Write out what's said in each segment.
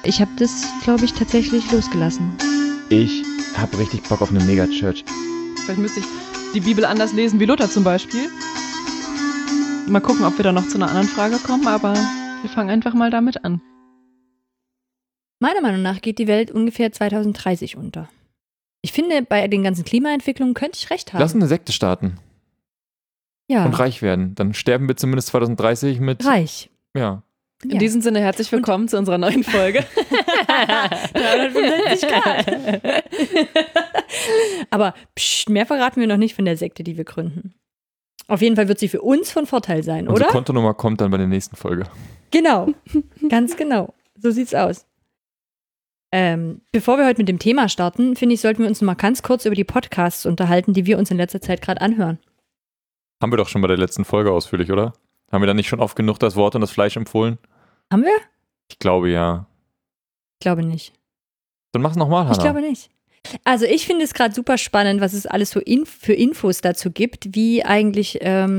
Ich habe das, glaube ich, tatsächlich losgelassen. Ich habe richtig Bock auf eine Megachurch. Vielleicht müsste ich die Bibel anders lesen wie Luther zum Beispiel. Mal gucken, ob wir da noch zu einer anderen Frage kommen, aber wir fangen einfach mal damit an. Meiner Meinung nach geht die Welt ungefähr 2030 unter. Ich finde, bei den ganzen Klimaentwicklungen könnte ich recht haben. Lass eine Sekte starten ja. und reich werden. Dann sterben wir zumindest 2030 mit... Reich. Ja. In diesem Sinne herzlich willkommen zu unserer neuen Folge. 365 Grad. Aber mehr verraten wir noch nicht von der Sekte, die wir gründen. Auf jeden Fall wird sie für uns von Vorteil sein, Unsere oder? Kontonummer kommt dann bei der nächsten Folge. Genau, ganz genau. So sieht's aus. Bevor wir heute mit dem Thema starten, finde ich, sollten wir uns noch mal ganz kurz über die Podcasts unterhalten, die wir uns in letzter Zeit gerade anhören. Haben wir doch schon bei der letzten Folge ausführlich, oder? Haben wir da nicht schon oft genug das Wort und das Fleisch empfohlen? Haben wir? Ich glaube, ja. Ich glaube nicht. Dann mach's nochmal, Hannah. Ich glaube nicht. Also ich finde es gerade super spannend, was es alles so für Infos dazu gibt, wie eigentlich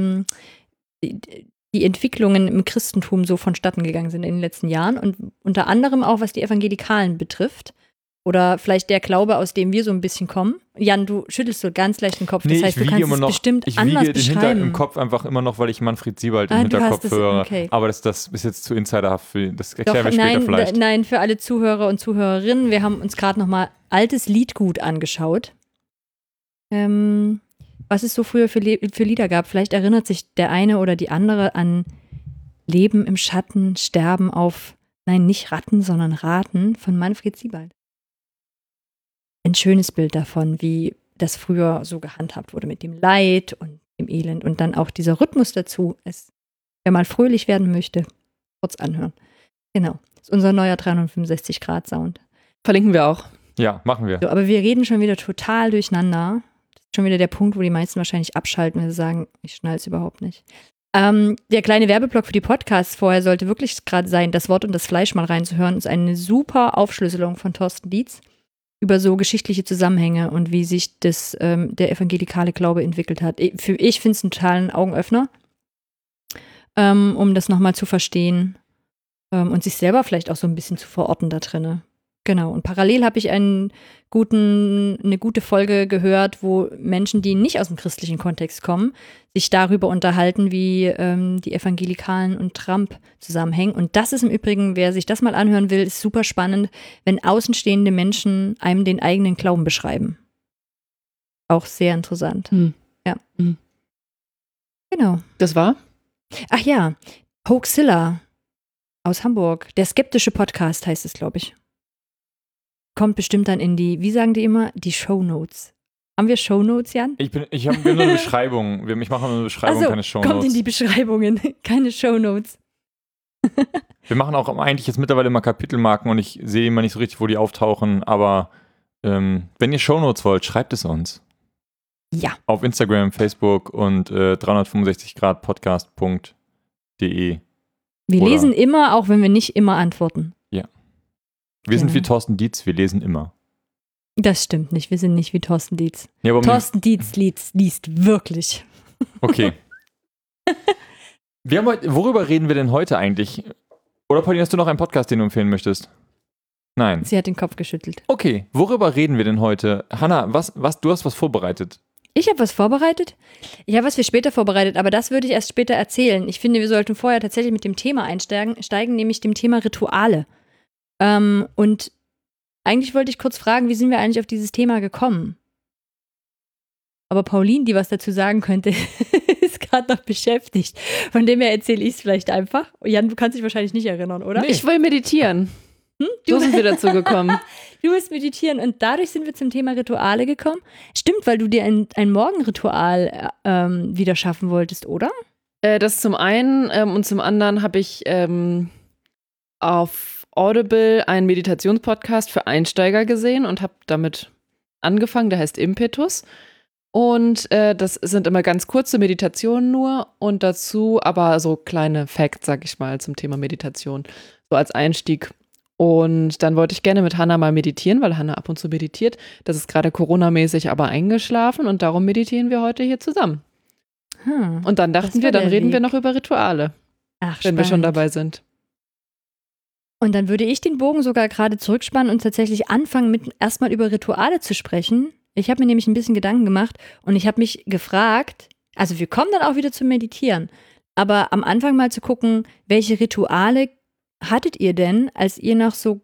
die Entwicklungen im Christentum so vonstatten gegangen sind in den letzten Jahren und unter anderem auch, was die Evangelikalen betrifft. Oder vielleicht der Glaube, aus dem wir so ein bisschen kommen. Jan, du schüttelst so ganz leicht den Kopf. Das heißt, du kannst es bestimmt anders beschreiben. Ich wiege den im Kopf einfach immer noch, weil ich Manfred Siebald im Hinterkopf höre. Okay. Aber das ist jetzt zu insiderhaft. Das erklären wir später vielleicht. Nein, für alle Zuhörer und Zuhörerinnen. Wir haben uns gerade nochmal altes Liedgut angeschaut. Was es so früher für Lieder gab. Vielleicht erinnert sich der eine oder die andere an Leben im Schatten, Sterben auf, nein, nicht Ratten, sondern Raten von Manfred Siebald. Ein schönes Bild davon, wie das früher so gehandhabt wurde mit dem Leid und dem Elend und dann auch dieser Rhythmus dazu. Wer mal fröhlich werden möchte, kurz anhören. Genau, das ist unser neuer 365-Grad-Sound. Verlinken wir auch. Ja, machen wir. So, aber wir reden schon wieder total durcheinander. Das ist schon wieder der Punkt, wo die meisten wahrscheinlich abschalten, wenn sie sagen, ich schnall es überhaupt nicht. Der kleine Werbeblock für die Podcasts vorher sollte wirklich gerade sein, das Wort und das Fleisch mal reinzuhören, ist eine super Aufschlüsselung von Thorsten Dietz über so geschichtliche Zusammenhänge und wie sich der evangelikale Glaube entwickelt hat. Ich finde es einen totalen Augenöffner, um das nochmal zu verstehen und sich selber vielleicht auch so ein bisschen zu verorten da drinne. Genau, und parallel habe ich eine gute Folge gehört, wo Menschen, die nicht aus dem christlichen Kontext kommen, sich darüber unterhalten, wie die Evangelikalen und Trump zusammenhängen. Und das ist im Übrigen, wer sich das mal anhören will, ist super spannend, wenn außenstehende Menschen einem den eigenen Glauben beschreiben. Auch sehr interessant. Ja. Genau. Das war? Ach ja, Hoaxilla aus Hamburg. Der skeptische Podcast heißt es, glaube ich. Kommt bestimmt dann in die, wie sagen die immer, die Shownotes. Haben wir Shownotes, Jan? Ich habe nur eine Beschreibung. Ich mache nur eine Beschreibung, keine Shownotes. Kommt in die Beschreibungen, keine Shownotes. Wir machen auch eigentlich jetzt mittlerweile immer Kapitelmarken und ich sehe immer nicht so richtig, wo die auftauchen, aber wenn ihr Shownotes wollt, schreibt es uns. Ja. Auf Instagram, Facebook und 365gradpodcast.de. Wir lesen immer, auch wenn wir nicht immer antworten. Wir sind wie Thorsten Dietz, wir lesen immer. Das stimmt nicht, wir sind nicht wie Thorsten Dietz. Ja, Thorsten Dietz liest wirklich. Okay. Worüber reden wir denn heute eigentlich? Oder Pauline, hast du noch einen Podcast, den du empfehlen möchtest? Nein. Sie hat den Kopf geschüttelt. Okay, worüber reden wir denn heute? Hannah, du hast was vorbereitet. Ich habe was vorbereitet? Ich habe was für später vorbereitet, aber das würde ich erst später erzählen. Ich finde, wir sollten vorher tatsächlich mit dem Thema einsteigen, nämlich dem Thema Rituale. Und eigentlich wollte ich kurz fragen, wie sind wir eigentlich auf dieses Thema gekommen? Aber Pauline, die was dazu sagen könnte, ist gerade noch beschäftigt. Von dem her erzähle ich es vielleicht einfach. Jan, du kannst dich wahrscheinlich nicht erinnern, oder? Nee. Ich will meditieren. So sind wir dazu gekommen. Du willst meditieren und dadurch sind wir zum Thema Rituale gekommen. Stimmt, weil du dir ein Morgenritual wieder schaffen wolltest, oder? Das zum einen und zum anderen habe ich auf Audible einen Meditationspodcast für Einsteiger gesehen und habe damit angefangen, der heißt Impetus und das sind immer ganz kurze Meditationen nur und dazu aber so kleine Facts, sag ich mal, zum Thema Meditation, so als Einstieg. Und dann wollte ich gerne mit Hannah mal meditieren, weil Hannah ab und zu meditiert. Das ist gerade Corona-mäßig aber eingeschlafen und darum meditieren wir heute hier zusammen. Und dann dachten wir, dann reden wir noch über Rituale, wenn wir schon dabei sind. Und dann würde ich den Bogen sogar gerade zurückspannen und tatsächlich anfangen, mit erstmal über Rituale zu sprechen. Ich habe mir nämlich ein bisschen Gedanken gemacht und ich habe mich gefragt, also wir kommen dann auch wieder zum Meditieren, aber am Anfang mal zu gucken, welche Rituale hattet ihr denn, als ihr noch so,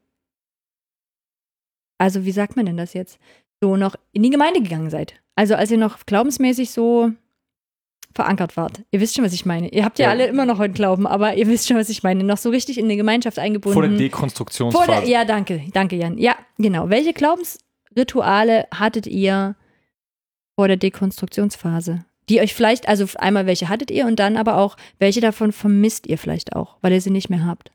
also wie sagt man denn das jetzt, so noch in die Gemeinde gegangen seid? Also als ihr noch glaubensmäßig so verankert wart. Ihr wisst schon, was ich meine. Ihr habt ja alle immer noch einen Glauben, aber ihr wisst schon, was ich meine. Noch so richtig in eine Gemeinschaft eingebunden. Vor der Dekonstruktionsphase. Ja, danke Jan. Ja, genau. Welche Glaubensrituale hattet ihr vor der Dekonstruktionsphase? Die euch vielleicht, also einmal welche hattet ihr und dann aber auch, welche davon vermisst ihr vielleicht auch, weil ihr sie nicht mehr habt?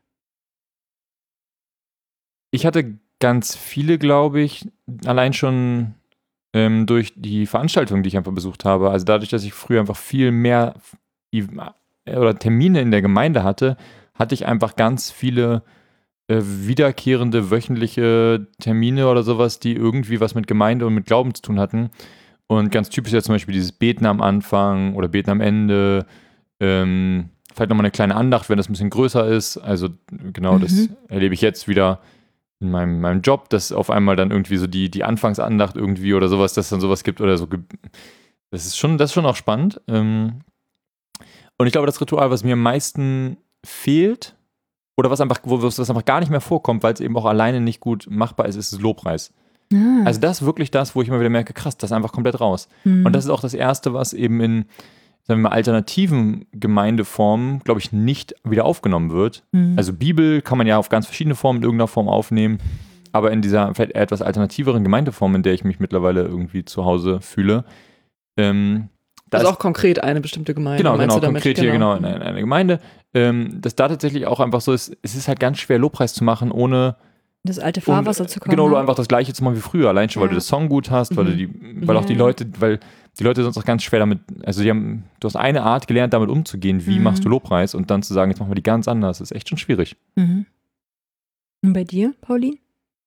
Ich hatte ganz viele, glaube ich, allein schon durch die Veranstaltungen, die ich einfach besucht habe. Also dadurch, dass ich früher einfach viel mehr oder Termine in der Gemeinde hatte, hatte ich einfach ganz viele wiederkehrende wöchentliche Termine oder sowas, die irgendwie was mit Gemeinde und mit Glauben zu tun hatten. Und ganz typisch ist ja zum Beispiel dieses Beten am Anfang oder Beten am Ende. Vielleicht nochmal eine kleine Andacht, wenn das ein bisschen größer ist. Also genau, das erlebe ich jetzt wieder in meinem Job, dass auf einmal dann irgendwie so die Anfangsandacht irgendwie oder sowas, dass es dann sowas gibt oder so. Das ist schon auch spannend. Und ich glaube, das Ritual, was mir am meisten fehlt oder was einfach gar nicht mehr vorkommt, weil es eben auch alleine nicht gut machbar ist, ist das Lobpreis. Also das ist wirklich das, wo ich immer wieder merke, krass, das ist einfach komplett raus. Und das ist auch das Erste, was eben in, sagen wir mal, alternativen Gemeindeformen, glaube ich, nicht wieder aufgenommen wird. Also Bibel kann man ja auf ganz verschiedene Formen in irgendeiner Form aufnehmen, aber in dieser vielleicht etwas alternativeren Gemeindeform, in der ich mich mittlerweile irgendwie zu Hause fühle. Also auch konkret eine bestimmte Gemeinde. Genau, konkret hier genau in einer Gemeinde. Dass da tatsächlich auch einfach so ist, es ist halt ganz schwer, Lobpreis zu machen, ohne das alte Fahrwasser zu kommen. Genau, du einfach das Gleiche zu machen wie früher. Allein schon, weil du das Song gut hast, weil die Leute sonst auch ganz schwer damit, also du hast eine Art gelernt, damit umzugehen, wie machst du Lobpreis und dann zu sagen, jetzt machen wir die ganz anders, ist echt schon schwierig. Und bei dir, Pauline?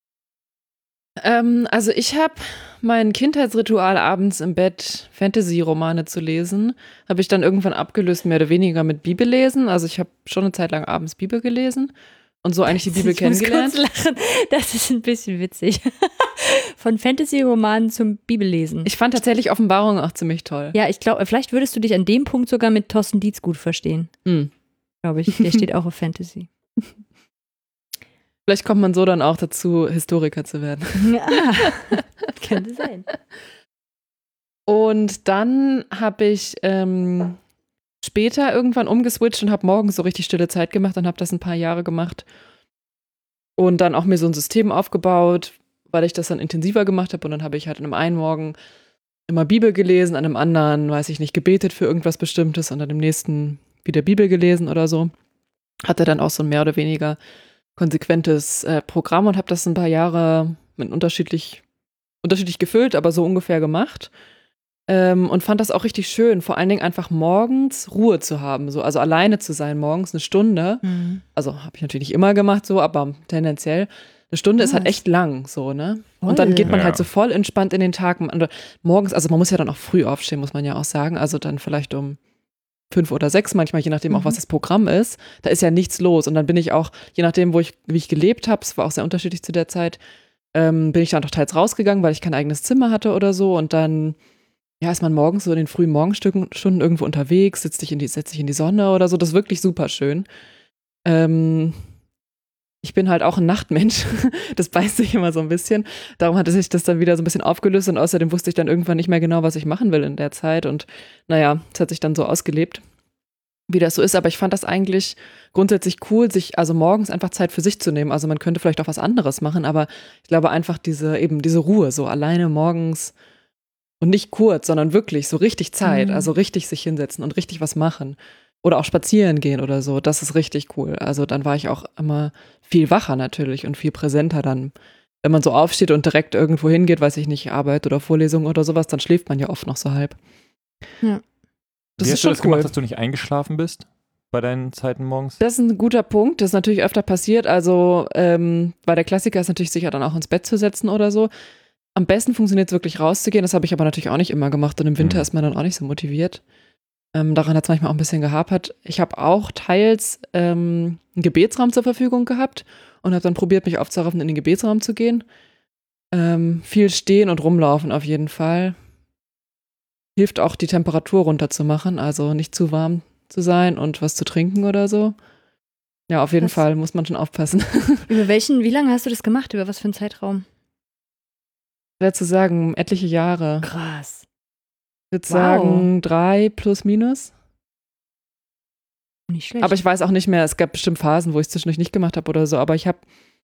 Also ich habe mein Kindheitsritual abends im Bett, Fantasy-Romane zu lesen, habe ich dann irgendwann abgelöst, mehr oder weniger mit Bibellesen. Also ich habe schon eine Zeit lang abends Bibel gelesen. Und so eigentlich die Bibel kennengelernt. Ich muss kurz lachen. Das ist ein bisschen witzig. Von Fantasy-Romanen zum Bibellesen. Ich fand tatsächlich Offenbarung auch ziemlich toll. Ja, ich glaube, vielleicht würdest du dich an dem Punkt sogar mit Thorsten Dietz gut verstehen. Glaube ich. Der steht auch auf Fantasy. Vielleicht kommt man so dann auch dazu, Historiker zu werden. Könnte sein. Und dann habe ich später irgendwann umgeswitcht und habe morgens so richtig stille Zeit gemacht und habe das ein paar Jahre gemacht. Und dann auch mir so ein System aufgebaut, weil ich das dann intensiver gemacht habe. Und dann habe ich halt an einem einen Morgen immer Bibel gelesen, an einem anderen, weiß ich nicht, gebetet für irgendwas Bestimmtes und an dem nächsten wieder Bibel gelesen oder so. Hatte dann auch so ein mehr oder weniger konsequentes Programm und habe das ein paar Jahre mit unterschiedlich gefüllt, aber so ungefähr gemacht. Und fand das auch richtig schön, vor allen Dingen einfach morgens Ruhe zu haben, so, also alleine zu sein, morgens eine Stunde. Also habe ich natürlich nicht immer gemacht so, aber tendenziell. Eine Stunde ist halt echt lang, so, ne? Voll. Und dann geht man halt so voll entspannt in den Tag. Morgens, also man muss ja dann auch früh aufstehen, muss man ja auch sagen. Also dann vielleicht um 5 oder 6 manchmal, je nachdem auch, was das Programm ist. Da ist ja nichts los. Und dann bin ich auch, je nachdem, wie ich gelebt habe, es war auch sehr unterschiedlich zu der Zeit, bin ich dann doch teils rausgegangen, weil ich kein eigenes Zimmer hatte oder so. Und dann ist man morgens so in den frühen Morgenstunden irgendwo unterwegs, setzt sich in die Sonne oder so. Das ist wirklich super schön. Ich bin halt auch ein Nachtmensch. Das beißt sich immer so ein bisschen. Darum hatte sich das dann wieder so ein bisschen aufgelöst und außerdem wusste ich dann irgendwann nicht mehr genau, was ich machen will in der Zeit. Und naja, es hat sich dann so ausgelebt, wie das so ist. Aber ich fand das eigentlich grundsätzlich cool, sich also morgens einfach Zeit für sich zu nehmen. Also man könnte vielleicht auch was anderes machen, aber ich glaube einfach diese Ruhe, so alleine morgens. Und nicht kurz, sondern wirklich so richtig Zeit, also richtig sich hinsetzen und richtig was machen. Oder auch spazieren gehen oder so, das ist richtig cool. Also dann war ich auch immer viel wacher natürlich und viel präsenter dann. Wenn man so aufsteht und direkt irgendwo hingeht, weiß ich nicht, Arbeit oder Vorlesung oder sowas, dann schläft man ja oft noch so halb. Ja. Wie hast du das gemacht, dass du nicht eingeschlafen bist bei deinen Zeiten morgens? Das ist ein guter Punkt, das ist natürlich öfter passiert. Also bei der Klassiker ist natürlich sicher dann auch ins Bett zu setzen oder so. Am besten funktioniert es wirklich rauszugehen, das habe ich aber natürlich auch nicht immer gemacht und im Winter ist man dann auch nicht so motiviert. Daran hat es manchmal auch ein bisschen gehapert. Ich habe auch teils einen Gebetsraum zur Verfügung gehabt und habe dann probiert, mich aufzuraffen, in den Gebetsraum zu gehen. Viel stehen und rumlaufen auf jeden Fall. Hilft auch, die Temperatur runterzumachen, also nicht zu warm zu sein und was zu trinken oder so. Ja, auf jeden Fall muss man schon aufpassen. Wie lange hast du das gemacht? Über was für einen Zeitraum? Schwer zu sagen, etliche Jahre. Krass. Ich würde sagen 3 plus minus. Nicht schlecht. Aber ich weiß auch nicht mehr, es gab bestimmt Phasen, wo ich es zwischendurch nicht gemacht habe oder so, aber ich habe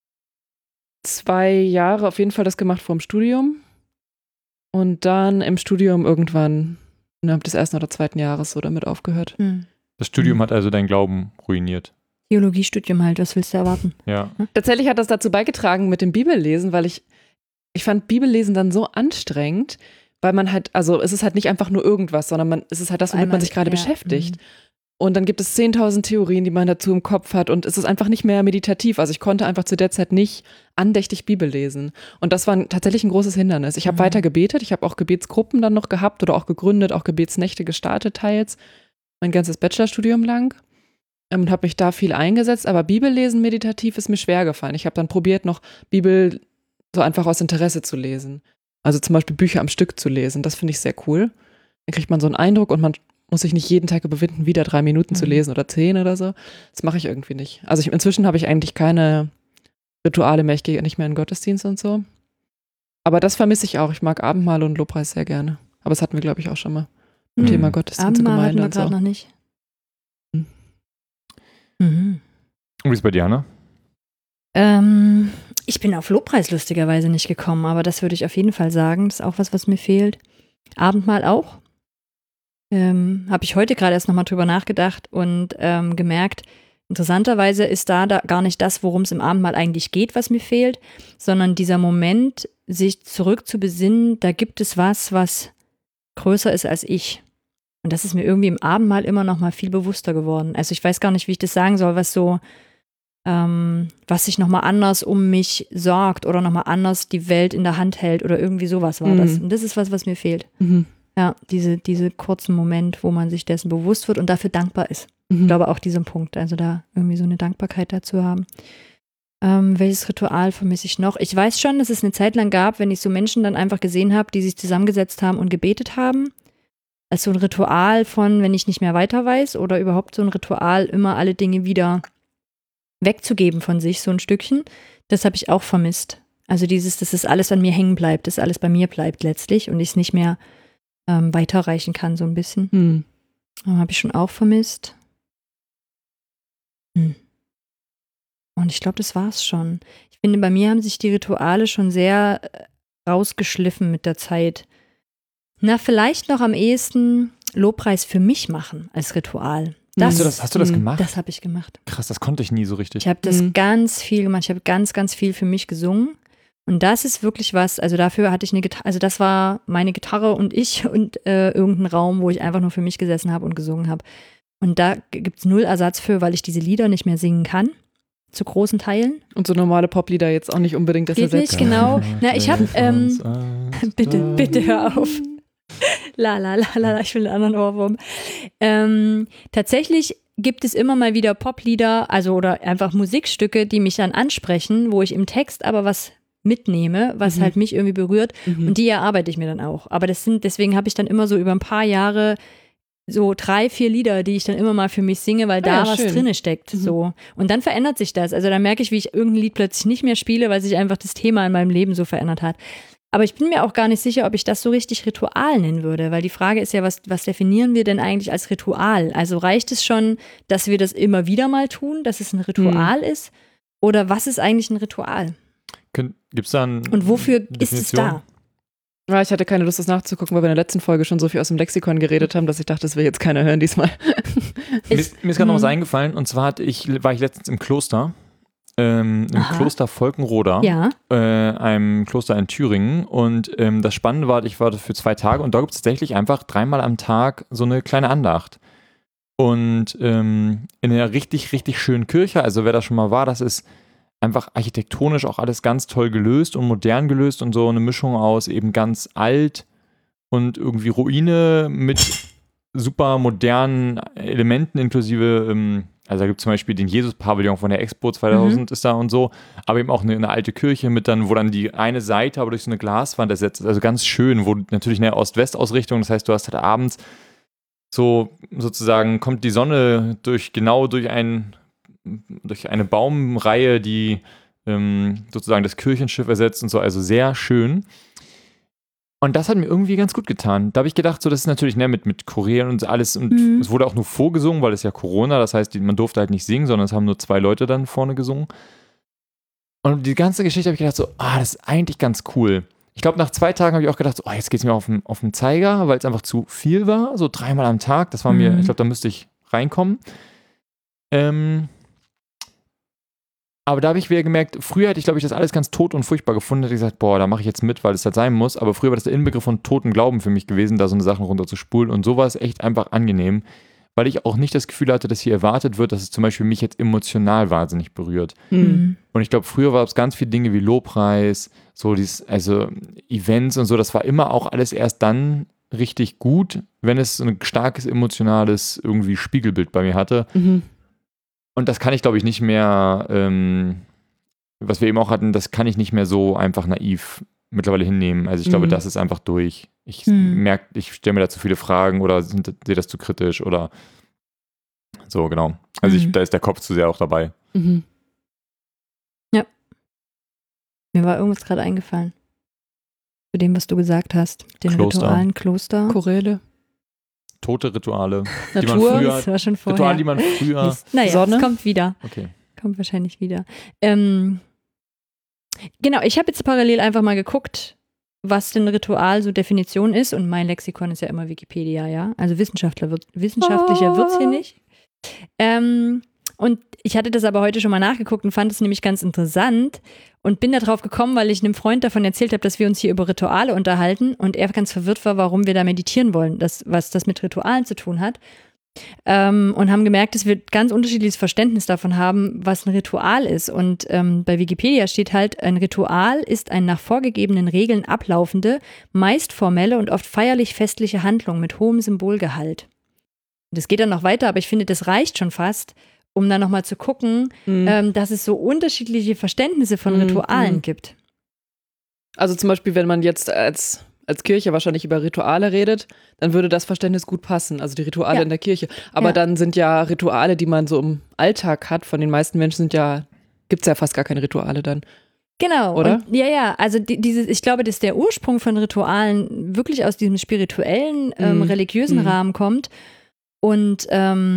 2 Jahre auf jeden Fall das gemacht vor dem Studium und dann im Studium irgendwann innerhalb des 1. oder 2. Jahres so damit aufgehört. Das Studium hat also deinen Glauben ruiniert. Theologiestudium halt, was willst du erwarten? Ja. Tatsächlich hat das dazu beigetragen mit dem Bibellesen, weil ich fand Bibellesen dann so anstrengend, weil man halt, also es ist halt nicht einfach nur irgendwas, sondern es ist halt das, womit man sich gerade beschäftigt. Und dann gibt es 10.000 Theorien, die man dazu im Kopf hat und es ist einfach nicht mehr meditativ. Also ich konnte einfach zu der Zeit nicht andächtig Bibel lesen. Und das war tatsächlich ein großes Hindernis. Ich habe weiter gebetet, ich habe auch Gebetsgruppen dann noch gehabt oder auch gegründet, auch Gebetsnächte gestartet teils, mein ganzes Bachelorstudium lang. Und habe mich da viel eingesetzt, aber Bibellesen meditativ ist mir schwer gefallen. Ich habe dann probiert, noch Bibel so einfach aus Interesse zu lesen. Also zum Beispiel Bücher am Stück zu lesen, das finde ich sehr cool. Dann kriegt man so einen Eindruck und man muss sich nicht jeden Tag überwinden, wieder 3 Minuten zu lesen oder 10 oder so. Das mache ich irgendwie nicht. Also inzwischen habe ich eigentlich keine Rituale mehr, ich gehe nicht mehr in den Gottesdienst und so. Aber das vermisse ich auch. Ich mag Abendmahl und Lobpreis sehr gerne. Aber das hatten wir, glaube ich, auch schon mal. Im Thema Gottesdienst und Gemeinde und so. Abendmahl hatten wir gerade noch nicht. Und wie ist es bei dir, Hannah? Ich bin auf Lobpreis lustigerweise nicht gekommen, aber das würde ich auf jeden Fall sagen. Das ist auch was mir fehlt. Abendmahl auch. Habe ich heute gerade erst nochmal drüber nachgedacht und gemerkt, interessanterweise ist da gar nicht das, worum es im Abendmahl eigentlich geht, was mir fehlt, sondern dieser Moment, sich zurück zu besinnen, da gibt es was größer ist als ich. Und das ist mir irgendwie im Abendmahl immer noch mal viel bewusster geworden. Also ich weiß gar nicht, wie ich das sagen soll, was sich noch mal anders um mich sorgt oder noch mal anders die Welt in der Hand hält oder irgendwie sowas war das. Und das ist was mir fehlt. Ja, diese kurzen Moment, wo man sich dessen bewusst wird und dafür dankbar ist. Ich glaube auch diesen Punkt, also da irgendwie so eine Dankbarkeit dazu haben. Welches Ritual vermisse ich noch? Ich weiß schon, dass es eine Zeit lang gab, wenn ich so Menschen dann einfach gesehen habe, die sich zusammengesetzt haben und gebetet haben. Als so ein Ritual von, wenn ich nicht mehr weiter weiß oder überhaupt so ein Ritual, immer alle Dinge wieder wegzugeben von sich, so ein Stückchen. Das habe ich auch vermisst. Also dass es alles an mir hängen bleibt, dass alles bei mir bleibt letztlich und ich es nicht mehr weiterreichen kann, so ein bisschen. Habe ich schon auch vermisst. Und ich glaube, das war's schon. Ich finde, bei mir haben sich die Rituale schon sehr rausgeschliffen mit der Zeit. Na, vielleicht noch am ehesten Lobpreis für mich machen als Ritual. Hast du das gemacht? Das habe ich gemacht. Krass, das konnte ich nie so richtig. Ich habe das ganz viel gemacht. Ich habe ganz, ganz viel für mich gesungen. Und das ist wirklich was, also dafür hatte ich eine Gitarre, also das war meine Gitarre und ich und irgendein Raum, wo ich einfach nur für mich gesessen habe und gesungen habe. Und da gibt es 0 Ersatz für, weil ich diese Lieder nicht mehr singen kann. Zu großen Teilen. Und so normale Poplieder jetzt auch nicht unbedingt das ersetzt. Geht nicht, genau. Na, ich habe, bitte hör auf. Ich will einen anderen Ohrwurm. Tatsächlich gibt es immer mal wieder Poplieder, also oder einfach Musikstücke, die mich dann ansprechen, wo ich im Text aber was mitnehme, was halt mich irgendwie berührt und die erarbeite ich mir dann auch. Aber deswegen habe ich dann immer so über ein paar Jahre so 3, 4 Lieder, die ich dann immer mal für mich singe, weil da was drinne steckt. So. Und dann verändert sich das. Also dann merke ich, wie ich irgendein Lied plötzlich nicht mehr spiele, weil sich einfach das Thema in meinem Leben so verändert hat. Aber ich bin mir auch gar nicht sicher, ob ich das so richtig Ritual nennen würde, weil die Frage ist ja, was definieren wir denn eigentlich als Ritual? Also reicht es schon, dass wir das immer wieder mal tun, dass es ein Ritual ist? Oder was ist eigentlich ein Ritual? Gibt's da und wofür ist es da? Ja, ich hatte keine Lust, das nachzugucken, weil wir in der letzten Folge schon so viel aus dem Lexikon geredet haben, dass ich dachte, das will jetzt keiner hören diesmal. Mir ist gerade noch was eingefallen, und zwar war ich letztens im Kloster, im Kloster Volkenroda, einem Kloster in Thüringen, und das Spannende war, ich war da für 2 Tage und da gibt es tatsächlich einfach 3-mal am Tag so eine kleine Andacht. Und in einer richtig, richtig schönen Kirche, also wer da schon mal war, das ist einfach architektonisch auch alles ganz toll gelöst und modern gelöst und so eine Mischung aus eben ganz alt und irgendwie Ruine mit super modernen Elementen inklusive, also da gibt es zum Beispiel den Jesus-Pavillon von der Expo 2000 ist da und so, aber eben auch eine alte Kirche mit dann, wo dann die eine Seite aber durch so eine Glaswand ersetzt ist, also ganz schön, wo natürlich eine Ost-West-Ausrichtung, das heißt, du hast halt abends so sozusagen, kommt die Sonne durch eine Baumreihe, die sozusagen das Kirchenschiff ersetzt und so, also sehr schön. Und das hat mir irgendwie ganz gut getan. Da habe ich gedacht, so, das ist natürlich mit Chorälen und alles. Und es wurde auch nur vorgesungen, weil es ja Corona, das heißt, man durfte halt nicht singen, sondern es haben nur 2 Leute dann vorne gesungen. Und die ganze Geschichte habe ich gedacht, so, das ist eigentlich ganz cool. Ich glaube, nach 2 Tagen habe ich auch gedacht, so, jetzt geht es mir auf den Zeiger, weil es einfach zu viel war. So 3-mal am Tag, das war mir, ich glaube, da müsste ich reinkommen. Aber da habe ich wieder gemerkt, früher hätte ich, glaube ich, das alles ganz tot und furchtbar gefunden. Hätte ich gesagt, da mache ich jetzt mit, weil es halt sein muss. Aber früher war das der Inbegriff von totem Glauben für mich gewesen, da so eine Sachen runter zu spulen. Und so war es echt einfach angenehm, weil ich auch nicht das Gefühl hatte, dass hier erwartet wird, dass es zum Beispiel mich jetzt emotional wahnsinnig berührt. Und ich glaube, früher war es ganz viele Dinge wie Lobpreis, so also Events und so. Das war immer auch alles erst dann richtig gut, wenn es so ein starkes emotionales irgendwie Spiegelbild bei mir hatte. Und das kann ich, glaube ich, nicht mehr, was wir eben auch hatten, das kann ich nicht mehr so einfach naiv mittlerweile hinnehmen. Also ich glaube, das ist einfach durch. Ich merke, ich stelle mir da zu viele Fragen oder sehe das zu kritisch oder so, genau. Also da ist der Kopf zu sehr auch dabei. Ja. Mir war irgendwas gerade eingefallen. Zu dem, was du gesagt hast. Den Ritualen, Kloster. Choräle. Tote Rituale, Natur, die man früher, das war schon vorher. Rituale, die man früher. Naja, Sonne. Es kommt wieder. Okay. Kommt wahrscheinlich wieder. Genau, ich habe jetzt parallel einfach mal geguckt, was denn Ritual so Definition ist, und mein Lexikon ist ja immer Wikipedia, ja. Also wissenschaftlicher wird's hier nicht. Und ich hatte das aber heute schon mal nachgeguckt und fand es nämlich ganz interessant und bin da drauf gekommen, weil ich einem Freund davon erzählt habe, dass wir uns hier über Rituale unterhalten und er ganz verwirrt war, warum wir da meditieren wollen, was das mit Ritualen zu tun hat. Und haben gemerkt, dass wir ganz unterschiedliches Verständnis davon haben, was ein Ritual ist. Und bei Wikipedia steht halt, ein Ritual ist eine nach vorgegebenen Regeln ablaufende, meist formelle und oft feierlich-festliche Handlung mit hohem Symbolgehalt. Das geht dann noch weiter, aber ich finde, das reicht schon fast, um dann nochmal zu gucken, dass es so unterschiedliche Verständnisse von Ritualen gibt. Also zum Beispiel, wenn man jetzt als Kirche wahrscheinlich über Rituale redet, dann würde das Verständnis gut passen, also die Rituale in der Kirche. Aber dann sind ja Rituale, die man so im Alltag hat, von den meisten Menschen gibt es ja fast gar keine Rituale dann. Genau, oder? Und, also ich glaube, dass der Ursprung von Ritualen wirklich aus diesem spirituellen, religiösen Rahmen kommt und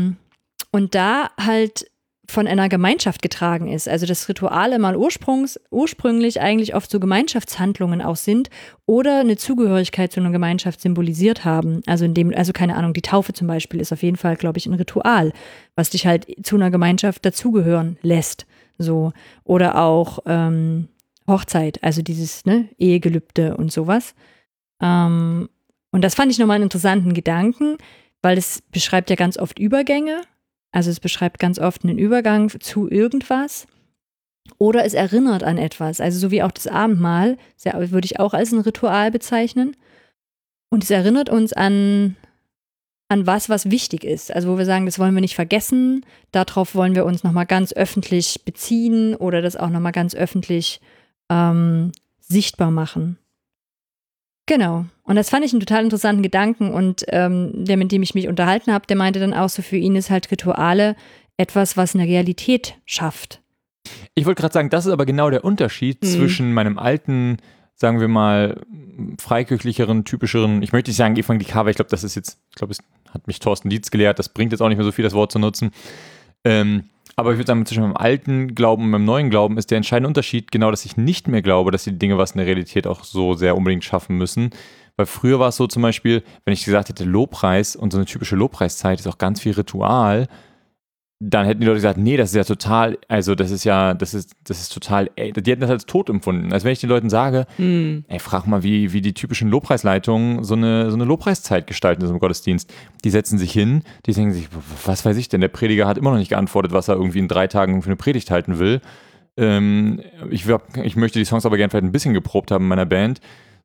da halt von einer Gemeinschaft getragen ist. Also dass Rituale mal ursprünglich eigentlich oft so Gemeinschaftshandlungen auch sind oder eine Zugehörigkeit zu einer Gemeinschaft symbolisiert haben. Also keine Ahnung, die Taufe zum Beispiel ist auf jeden Fall, glaube ich, ein Ritual, was dich halt zu einer Gemeinschaft dazugehören lässt. So. Oder auch Hochzeit, also dieses Ehegelübde und sowas. Und das fand ich nochmal einen interessanten Gedanken, weil es beschreibt ja ganz oft Übergänge. Also es beschreibt ganz oft einen Übergang zu irgendwas oder es erinnert an etwas. Also so wie auch das Abendmahl, würde ich auch als ein Ritual bezeichnen. Und es erinnert uns an was wichtig ist. Also wo wir sagen, das wollen wir nicht vergessen, darauf wollen wir uns nochmal ganz öffentlich beziehen oder das auch nochmal ganz öffentlich sichtbar machen. Genau. Und das fand ich einen total interessanten Gedanken und der, mit dem ich mich unterhalten habe, der meinte dann auch so, für ihn ist halt Rituale etwas, was eine Realität schafft. Ich wollte gerade sagen, das ist aber genau der Unterschied zwischen meinem alten, sagen wir mal, freikirchlicheren, typischeren, ich möchte nicht sagen evangelikal, weil ich glaube, es hat mich Thorsten Dietz gelehrt, das bringt jetzt auch nicht mehr so viel, das Wort zu nutzen. Aber ich würde sagen, zwischen meinem alten Glauben und meinem neuen Glauben ist der entscheidende Unterschied genau, dass ich nicht mehr glaube, dass die Dinge was in der Realität auch so sehr unbedingt schaffen müssen. Weil früher war es so zum Beispiel, wenn ich gesagt hätte, Lobpreis und so eine typische Lobpreiszeit ist auch ganz viel Ritual, dann hätten die Leute gesagt, nee, das ist ja total, also das ist total, die hätten das als tot empfunden. Also wenn ich den Leuten sage, frag mal, wie die typischen Lobpreisleitungen so eine Lobpreiszeit gestalten in so einem Gottesdienst. Die setzen sich hin, die denken sich, was weiß ich denn, der Prediger hat immer noch nicht geantwortet, was er irgendwie in 3 Tagen für eine Predigt halten will. Ich möchte die Songs aber gerne vielleicht ein bisschen geprobt haben in meiner Band.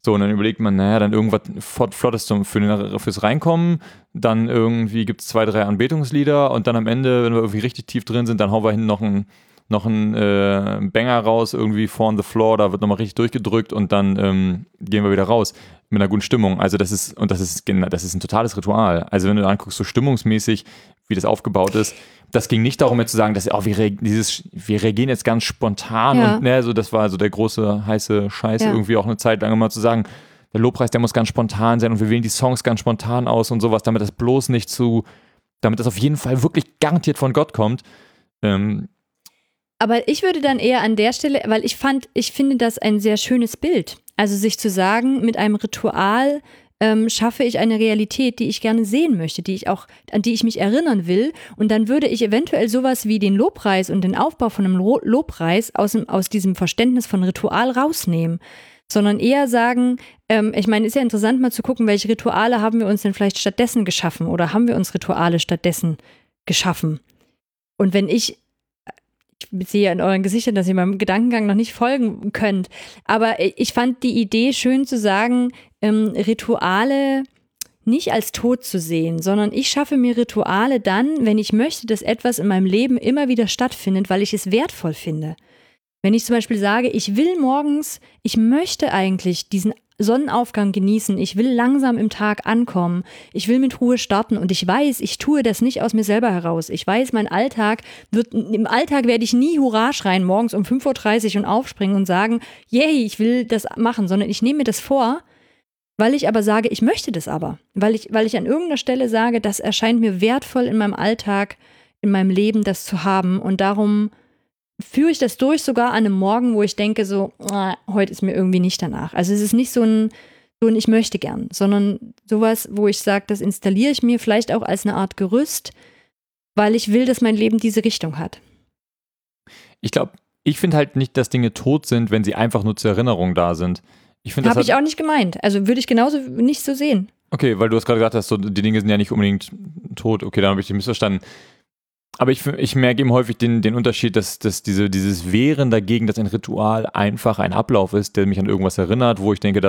So, und dann überlegt man, naja, dann irgendwas Flottes fürs Reinkommen, dann irgendwie gibt es 2, 3 Anbetungslieder und dann am Ende, wenn wir irgendwie richtig tief drin sind, dann hauen wir hinten noch einen Banger raus, irgendwie Four on the Floor, da wird nochmal richtig durchgedrückt und dann gehen wir wieder raus mit einer guten Stimmung. Also das ist ein totales Ritual. Also wenn du anguckst, so stimmungsmäßig, wie das aufgebaut ist, das ging nicht darum, jetzt zu sagen, dass wir reagieren jetzt ganz spontan und so, das war so der große heiße Scheiß irgendwie auch eine Zeit lang immer zu sagen, der Lobpreis, der muss ganz spontan sein und wir wählen die Songs ganz spontan aus und sowas, damit das bloß nicht damit das auf jeden Fall wirklich garantiert von Gott kommt. Aber ich würde dann eher an der Stelle, weil ich finde das ein sehr schönes Bild. Also sich zu sagen, mit einem Ritual schaffe ich eine Realität, die ich gerne sehen möchte, an die ich mich erinnern will. Und dann würde ich eventuell sowas wie den Lobpreis und den Aufbau von einem Lobpreis aus diesem Verständnis von Ritual rausnehmen. Sondern eher sagen, ich meine, ist ja interessant mal zu gucken, welche Rituale haben wir uns denn vielleicht stattdessen geschaffen oder haben wir uns Rituale stattdessen geschaffen? Und wenn ich sehe in euren Gesichtern, dass ihr meinem Gedankengang noch nicht folgen könnt. Aber ich fand die Idee schön zu sagen, Rituale nicht als tot zu sehen, sondern ich schaffe mir Rituale dann, wenn ich möchte, dass etwas in meinem Leben immer wieder stattfindet, weil ich es wertvoll finde. Wenn ich zum Beispiel sage, ich möchte eigentlich diesen Sonnenaufgang genießen, ich will langsam im Tag ankommen, ich will mit Ruhe starten und ich weiß, ich tue das nicht aus mir selber heraus. Ich weiß, im Alltag werde ich nie Hurra schreien morgens um 5:30 Uhr und aufspringen und sagen, yay, ich will das machen, sondern ich nehme mir das vor, weil ich aber sage, ich möchte das aber. Weil ich an irgendeiner Stelle sage, das erscheint mir wertvoll in meinem Alltag, in meinem Leben, das zu haben und darum führe ich das durch sogar an einem Morgen, wo ich denke so, heute ist mir irgendwie nicht danach. Also es ist nicht so ein ich möchte gern, sondern sowas, wo ich sage, das installiere ich mir vielleicht auch als eine Art Gerüst, weil ich will, dass mein Leben diese Richtung hat. Ich finde halt nicht, dass Dinge tot sind, wenn sie einfach nur zur Erinnerung da sind. Habe ich auch nicht gemeint. Also würde ich genauso nicht so sehen. Okay, weil du hast gerade gesagt hast, so, die Dinge sind ja nicht unbedingt tot. Okay, dann habe ich dich missverstanden. Aber ich merke eben häufig den Unterschied, dass dieses Wehren dagegen, dass ein Ritual einfach ein Ablauf ist, der mich an irgendwas erinnert, wo ich denke,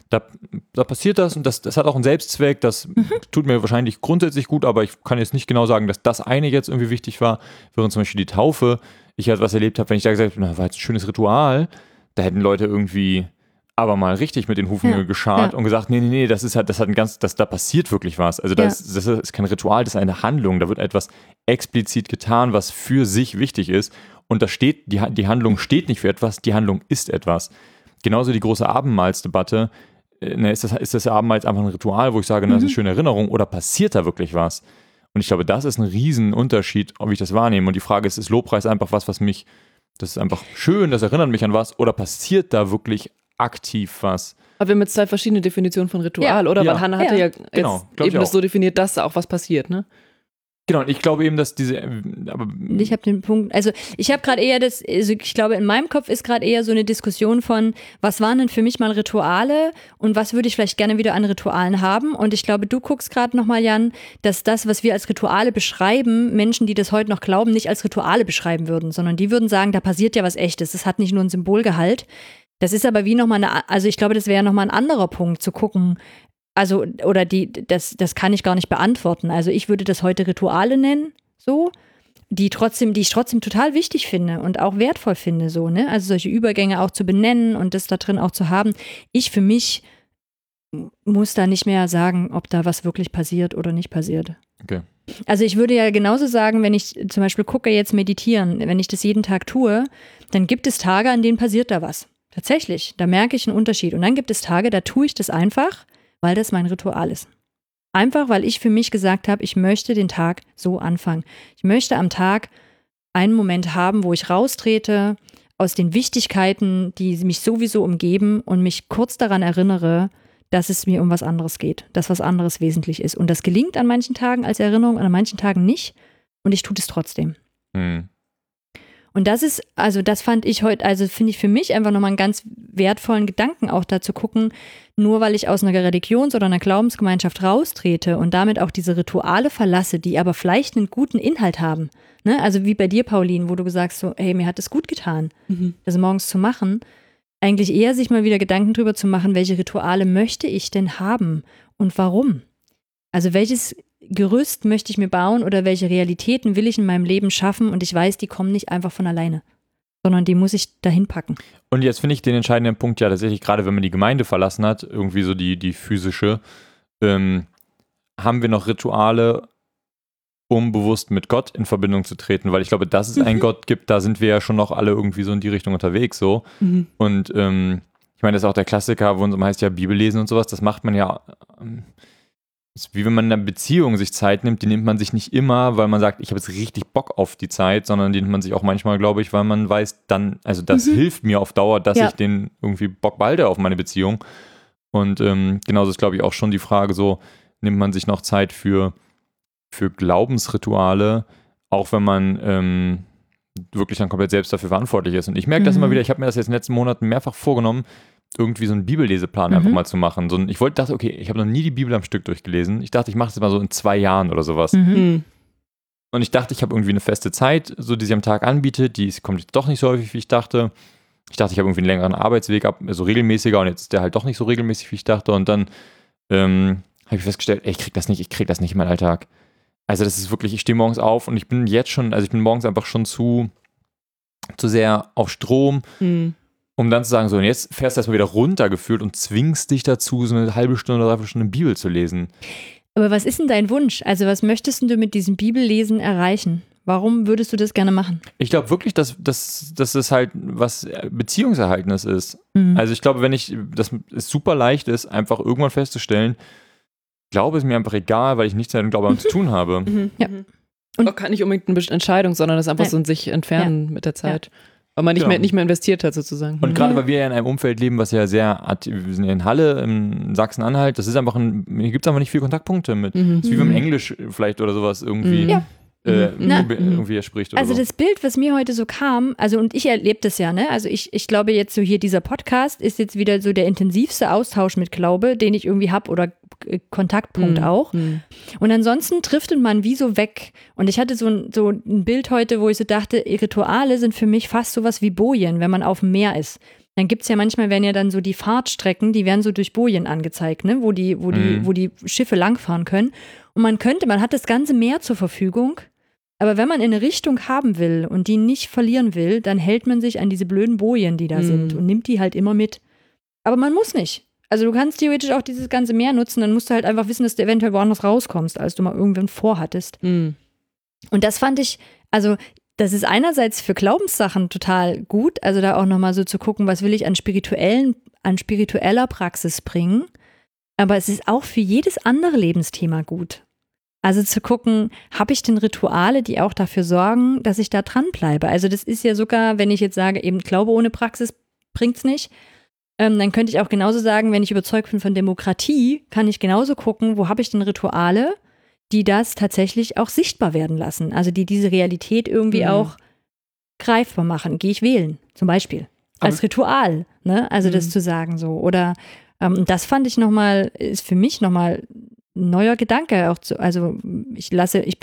da passiert das und das hat auch einen Selbstzweck, das tut mir wahrscheinlich grundsätzlich gut, aber ich kann jetzt nicht genau sagen, dass das eine jetzt irgendwie wichtig war, während zum Beispiel die Taufe, ich halt was erlebt habe, wenn ich da gesagt habe, war jetzt ein schönes Ritual, da hätten Leute irgendwie aber mal richtig mit den Hufen geschart und gesagt, nee, da passiert wirklich was. Also das ist kein Ritual, das ist eine Handlung. Da wird etwas explizit getan, was für sich wichtig ist. Und die Handlung steht nicht für etwas, die Handlung ist etwas. Genauso die große Abendmahlsdebatte. Ist das Abendmahl jetzt einfach ein Ritual, wo ich sage, das ist eine schöne Erinnerung, oder passiert da wirklich was? Und ich glaube, das ist ein Riesenunterschied, ob ich das wahrnehme. Und die Frage ist Lobpreis einfach was mich, das ist einfach schön, das erinnert mich an was, oder passiert da wirklich aktiv was? Aber wir haben jetzt 2 verschiedene Definitionen von Ritual, oder? Weil Hannah hatte eben das so definiert, dass da auch was passiert, ne? Genau, und ich glaube eben, dass ich habe den Punkt, also ich habe gerade eher ich glaube, in meinem Kopf ist gerade eher so eine Diskussion von, was waren denn für mich mal Rituale und was würde ich vielleicht gerne wieder an Ritualen haben? Und ich glaube, du guckst gerade nochmal, Jan, dass das, was wir als Rituale beschreiben, Menschen, die das heute noch glauben, nicht als Rituale beschreiben würden, sondern die würden sagen, da passiert ja was Echtes, das hat nicht nur einen Symbolgehalt. Das ist aber wie nochmal also ich glaube, das wäre nochmal ein anderer Punkt zu gucken, also, oder das kann ich gar nicht beantworten. Also ich würde das heute Rituale nennen, so, die ich trotzdem total wichtig finde und auch wertvoll finde, so, ne? Also solche Übergänge auch zu benennen und das da drin auch zu haben. Ich für mich muss da nicht mehr sagen, ob da was wirklich passiert oder nicht passiert. Okay. Also ich würde ja genauso sagen, wenn ich zum Beispiel gucke, jetzt meditieren, wenn ich das jeden Tag tue, dann gibt es Tage, an denen passiert da was. Tatsächlich, da merke ich einen Unterschied. Und dann gibt es Tage, da tue ich das einfach, weil das mein Ritual ist. Einfach, weil ich für mich gesagt habe, ich möchte den Tag so anfangen. Ich möchte am Tag einen Moment haben, wo ich raustrete aus den Wichtigkeiten, die mich sowieso umgeben und mich kurz daran erinnere, dass es mir um was anderes geht, dass was anderes wesentlich ist. Und das gelingt an manchen Tagen als Erinnerung, an manchen Tagen nicht. Und ich tue es trotzdem. Und das fand ich heute, also finde ich für mich einfach nochmal einen ganz wertvollen Gedanken auch da zu gucken, nur weil ich aus einer Religions- oder einer Glaubensgemeinschaft raustrete und damit auch diese Rituale verlasse, die aber vielleicht einen guten Inhalt haben. Ne? Also wie bei dir, Pauline, wo du gesagt hast, so, hey, mir hat es gut getan, das morgens zu machen. eigentlich eher sich mal wieder Gedanken drüber zu machen, welche Rituale möchte ich denn haben und warum? Also welches Gerüst möchte ich mir bauen oder welche Realitäten will ich in meinem Leben schaffen und ich weiß, die kommen nicht einfach von alleine, sondern die muss ich dahin packen. Und jetzt finde ich den entscheidenden Punkt ja tatsächlich, gerade wenn man die Gemeinde verlassen hat, irgendwie so die physische, haben wir noch Rituale, um bewusst mit Gott in Verbindung zu treten, weil ich glaube, dass es einen Gott gibt, da sind wir ja schon noch alle irgendwie so in die Richtung unterwegs so. Und ich meine, das ist auch der Klassiker, wo es heißt ja Bibel lesen und sowas, das macht man ja, ist wie wenn man in einer Beziehung sich Zeit nimmt, die nimmt man sich nicht immer, weil man sagt, ich habe jetzt richtig Bock auf die Zeit, sondern die nimmt man sich auch manchmal, glaube ich, weil man weiß, dann, also das hilft mir auf Dauer, dass ich den irgendwie Bock behalte auf meine Beziehung. Und genauso ist, glaube ich, auch schon die Frage so, nimmt man sich noch Zeit für Glaubensrituale, auch wenn man wirklich dann komplett selbst dafür verantwortlich ist. Und ich merke das immer wieder, ich habe mir das jetzt in den letzten Monaten mehrfach vorgenommen, irgendwie so einen Bibelleseplan einfach mal zu machen. Ich dachte, okay, ich habe noch nie die Bibel am Stück durchgelesen. Ich dachte, ich mache das mal so in 2 Jahren oder sowas. Und ich dachte, ich habe irgendwie eine feste Zeit, so die sich am Tag anbietet, die kommt jetzt doch nicht so häufig, wie ich dachte. Ich dachte, ich habe irgendwie einen längeren Arbeitsweg, so regelmäßiger, und jetzt ist der halt doch nicht so regelmäßig, wie ich dachte. Und dann habe ich festgestellt, ich krieg das nicht in meinen Alltag. Also das ist wirklich, ich stehe morgens auf und ich bin morgens einfach schon zu sehr auf Strom, um dann zu sagen, so, und jetzt fährst du erstmal wieder runter gefühlt und zwingst dich dazu, so eine halbe Stunde oder 3 Stunden Bibel zu lesen. Aber was ist denn dein Wunsch? Also was möchtest du mit diesem Bibellesen erreichen? Warum würdest du das gerne machen? Ich glaube wirklich, dass es halt was Beziehungserhaltendes ist. Also ich glaube, dass es super leicht ist, einfach irgendwann festzustellen, Glaube ist mir einfach egal, weil ich nichts mit dem Glauben zu tun habe. Ja. Und auch gar nicht unbedingt eine Entscheidung, sondern das ist einfach so ein sich entfernen mit der Zeit. Weil man nicht mehr investiert hat, sozusagen. Und gerade weil wir ja in einem Umfeld leben, was ja wir sind ja in Halle, in Sachsen-Anhalt, das ist einfach hier gibt es einfach nicht viele Kontaktpunkte mit. Das ist wie wenn man Englisch vielleicht oder sowas irgendwie irgendwie spricht. Oder also das Bild, was mir heute so kam, also und ich erlebe das ja, ne? Also ich glaube jetzt so hier, dieser Podcast ist jetzt wieder so der intensivste Austausch mit Glaube, den ich irgendwie habe, oder Kontaktpunkt auch. Und ansonsten driftet man wie so weg. Und ich hatte so ein Bild heute, wo ich so dachte, Rituale sind für mich fast sowas wie Bojen, wenn man auf dem Meer ist. Dann gibt es ja manchmal, werden ja dann so die Fahrtstrecken, die werden so durch Bojen angezeigt, ne? wo die Schiffe langfahren können. Und man hat das ganze Meer zur Verfügung. Aber wenn man in eine Richtung haben will und die nicht verlieren will, dann hält man sich an diese blöden Bojen, die da sind, und nimmt die halt immer mit. Aber man muss nicht. Also du kannst theoretisch auch dieses ganze Meer nutzen, dann musst du halt einfach wissen, dass du eventuell woanders rauskommst, als du mal irgendwann vorhattest. Und das fand ich, also das ist einerseits für Glaubenssachen total gut, also da auch nochmal so zu gucken, was will ich an spiritueller Praxis bringen, aber es ist auch für jedes andere Lebensthema gut. Also zu gucken, habe ich denn Rituale, die auch dafür sorgen, dass ich da dranbleibe? Also das ist ja sogar, wenn ich jetzt sage, eben Glaube ohne Praxis bringt's nicht, dann könnte ich auch genauso sagen, wenn ich überzeugt bin von Demokratie, kann ich genauso gucken, wo habe ich denn Rituale, die das tatsächlich auch sichtbar werden lassen. Also die diese Realität irgendwie auch greifbar machen. Gehe ich wählen, zum Beispiel. Als Ritual, ne? Also das zu sagen so. Oder das fand ich ist für mich nochmal ein neuer Gedanke. Also ich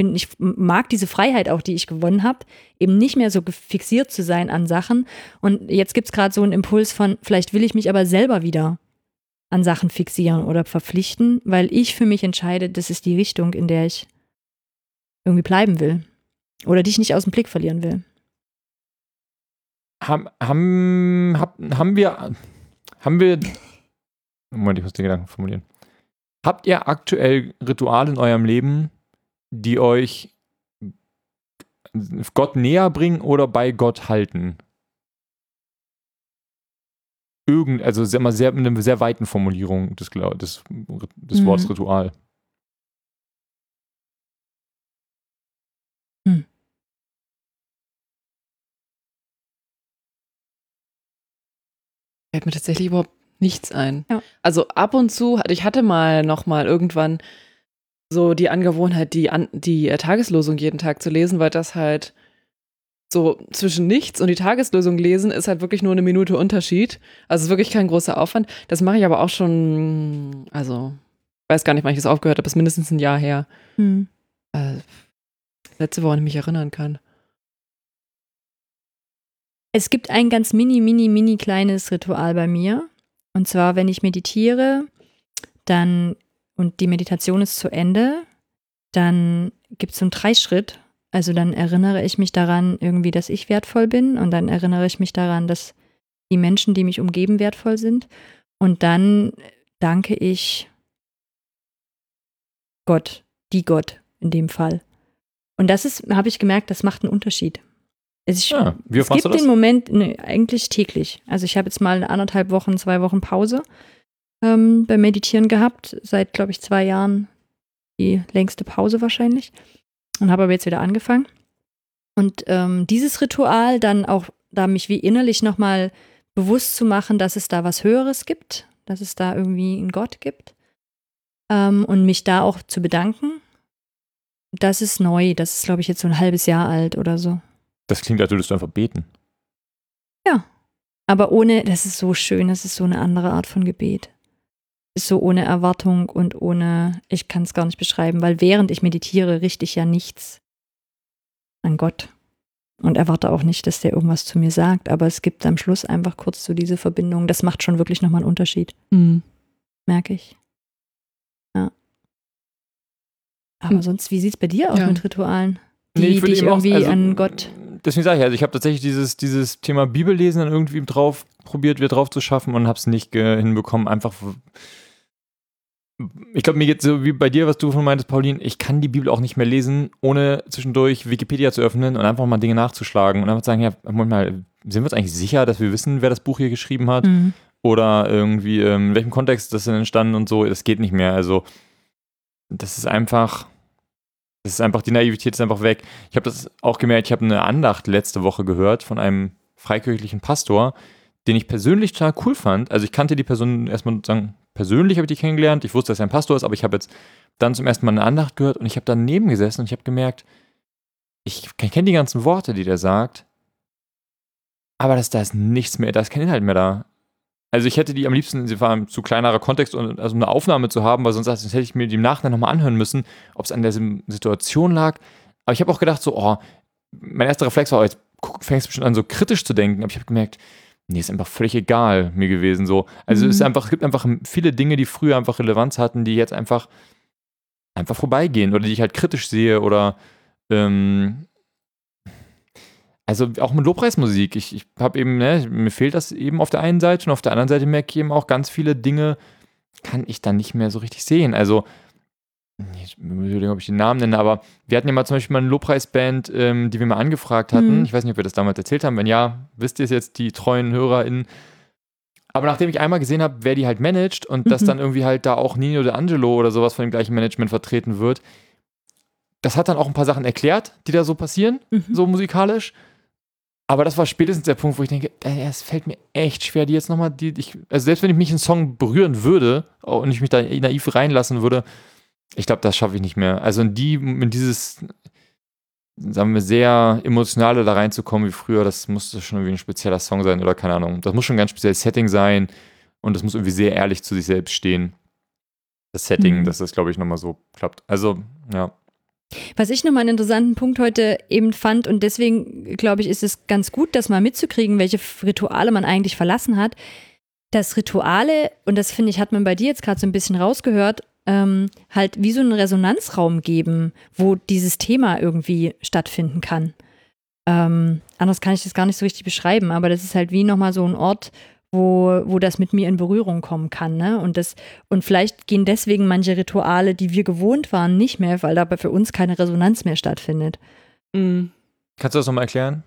mag diese Freiheit auch, die ich gewonnen habe, eben nicht mehr so fixiert zu sein an Sachen. Und jetzt gibt es gerade so einen Impuls von, vielleicht will ich mich aber selber wieder an Sachen fixieren oder verpflichten, weil ich für mich entscheide, das ist die Richtung, in der ich irgendwie bleiben will. Oder die ich nicht aus dem Blick verlieren will. Haben wir Moment, ich muss den Gedanken formulieren. Habt ihr aktuell Rituale in eurem Leben, die euch Gott näher bringen oder bei Gott halten? Also mit einer sehr weiten Formulierung des Wortes Ritual. Fällt mir tatsächlich überhaupt nichts ein. Ja. Also ab und zu, ich hatte noch mal irgendwann so die Angewohnheit, die Tageslosung jeden Tag zu lesen, weil das halt so zwischen nichts und die Tageslosung lesen ist halt wirklich nur eine Minute Unterschied. Also es ist wirklich kein großer Aufwand. Das mache ich aber auch schon, also weiß gar nicht, wann ich das aufgehört habe, ist mindestens ein Jahr her. Letzte Woche, an ich mich erinnern kann. Es gibt ein ganz mini kleines Ritual bei mir. Und zwar, wenn ich meditiere, dann, und die Meditation ist zu Ende, dann gibt es so einen 3-Schritt. Also dann erinnere ich mich daran irgendwie, dass ich wertvoll bin. Und dann erinnere ich mich daran, dass die Menschen, die mich umgeben, wertvoll sind. Und dann danke ich Gott, die Gott in dem Fall. Und das ist, habe ich gemerkt, das macht einen Unterschied. Wie oft es machst du gibt das? den Moment, eigentlich täglich. Also ich habe jetzt mal 1,5 Wochen, 2 Wochen Pause beim Meditieren gehabt. Seit, glaube ich, 2 Jahren die längste Pause wahrscheinlich. Und habe aber jetzt wieder angefangen. Und dieses Ritual dann auch, da mich wie innerlich nochmal bewusst zu machen, dass es da was Höheres gibt, dass es da irgendwie einen Gott gibt. Und mich da auch zu bedanken. Das ist neu. Das ist, glaube ich, jetzt so ein halbes Jahr alt oder so. Das klingt, als würdest du einfach beten. Ja. Aber ohne, das ist so schön, das ist so eine andere Art von Gebet. Ist so ohne Erwartung und ohne, ich kann es gar nicht beschreiben, weil während ich meditiere, richte ich ja nichts an Gott. Und erwarte auch nicht, dass der irgendwas zu mir sagt. Aber es gibt am Schluss einfach kurz so diese Verbindung. Das macht schon wirklich nochmal einen Unterschied. Merke ich. Ja. Aber sonst, wie sieht es bei dir aus mit Ritualen? Die dich irgendwie an Gott. Deswegen sage ich, also ich habe tatsächlich dieses Thema Bibellesen dann irgendwie probiert, wieder drauf zu schaffen und habe es nicht hinbekommen. Einfach, ich glaube, mir geht es so wie bei dir, was du von meintest, Pauline, ich kann die Bibel auch nicht mehr lesen, ohne zwischendurch Wikipedia zu öffnen und einfach mal Dinge nachzuschlagen und einfach sagen, ja, Moment mal, sind wir uns eigentlich sicher, dass wir wissen, wer das Buch hier geschrieben hat? Oder irgendwie, in welchem Kontext das denn entstanden und so, das geht nicht mehr. Also, das ist einfach, die Naivität ist einfach weg. Ich habe das auch gemerkt, ich habe eine Andacht letzte Woche gehört von einem freikirchlichen Pastor, den ich persönlich total cool fand. Also ich kannte die Person erstmal sagen, persönlich habe ich die kennengelernt, ich wusste, dass er ein Pastor ist, aber ich habe jetzt dann zum ersten Mal eine Andacht gehört und ich habe daneben gesessen und ich habe gemerkt, ich kenne die ganzen Worte, die der sagt, aber da ist nichts mehr, da ist kein Inhalt mehr da. Also ich hätte die am liebsten, sie war zu kleinerer Kontext, also eine Aufnahme zu haben, weil sonst hätte ich mir die im Nachhinein nochmal anhören müssen, ob es an der Situation lag. Aber ich habe auch gedacht so, mein erster Reflex war, jetzt fängst du bestimmt an so kritisch zu denken, aber ich habe gemerkt, nee, ist einfach völlig egal mir gewesen so. Also es gibt einfach viele Dinge, die früher einfach Relevanz hatten, die jetzt einfach vorbeigehen oder die ich halt kritisch sehe oder also auch mit Lobpreismusik. Ich habe eben, mir fehlt das eben auf der einen Seite und auf der anderen Seite merke ich eben auch, ganz viele Dinge kann ich dann nicht mehr so richtig sehen. Also, ich muss überlegen, ob ich den Namen nenne, aber wir hatten ja mal zum Beispiel mal eine Lobpreisband, die wir mal angefragt hatten. Ich weiß nicht, ob wir das damals erzählt haben. Wenn ja, wisst ihr es jetzt, die treuen HörerInnen. Aber nachdem ich einmal gesehen habe, wer die halt managt und dass dann irgendwie halt da auch Nino De Angelo oder sowas von dem gleichen Management vertreten wird, das hat dann auch ein paar Sachen erklärt, die da so passieren, so musikalisch. Aber das war spätestens der Punkt, wo ich denke, es fällt mir echt schwer, die jetzt nochmal, also selbst wenn ich mich einen Song berühren würde und ich mich da naiv reinlassen würde, ich glaube, das schaffe ich nicht mehr. Also in dieses, sagen wir, sehr emotionale da reinzukommen wie früher, das musste schon irgendwie ein spezieller Song sein oder keine Ahnung. Das muss schon ein ganz spezielles Setting sein und das muss irgendwie sehr ehrlich zu sich selbst stehen. Das Setting, dass das, glaube ich, nochmal so klappt. Also, ja. Was ich nochmal einen interessanten Punkt heute eben fand und deswegen, glaube ich, ist es ganz gut, das mal mitzukriegen, welche Rituale man eigentlich verlassen hat. Dass Rituale, und das finde ich, hat man bei dir jetzt gerade so ein bisschen rausgehört, halt wie so einen Resonanzraum geben, wo dieses Thema irgendwie stattfinden kann. Anders kann ich das gar nicht so richtig beschreiben, aber das ist halt wie nochmal so ein Ort, wo das mit mir in Berührung kommen kann. Ne? Und vielleicht gehen deswegen manche Rituale, die wir gewohnt waren, nicht mehr, weil dabei für uns keine Resonanz mehr stattfindet. Kannst du das nochmal erklären?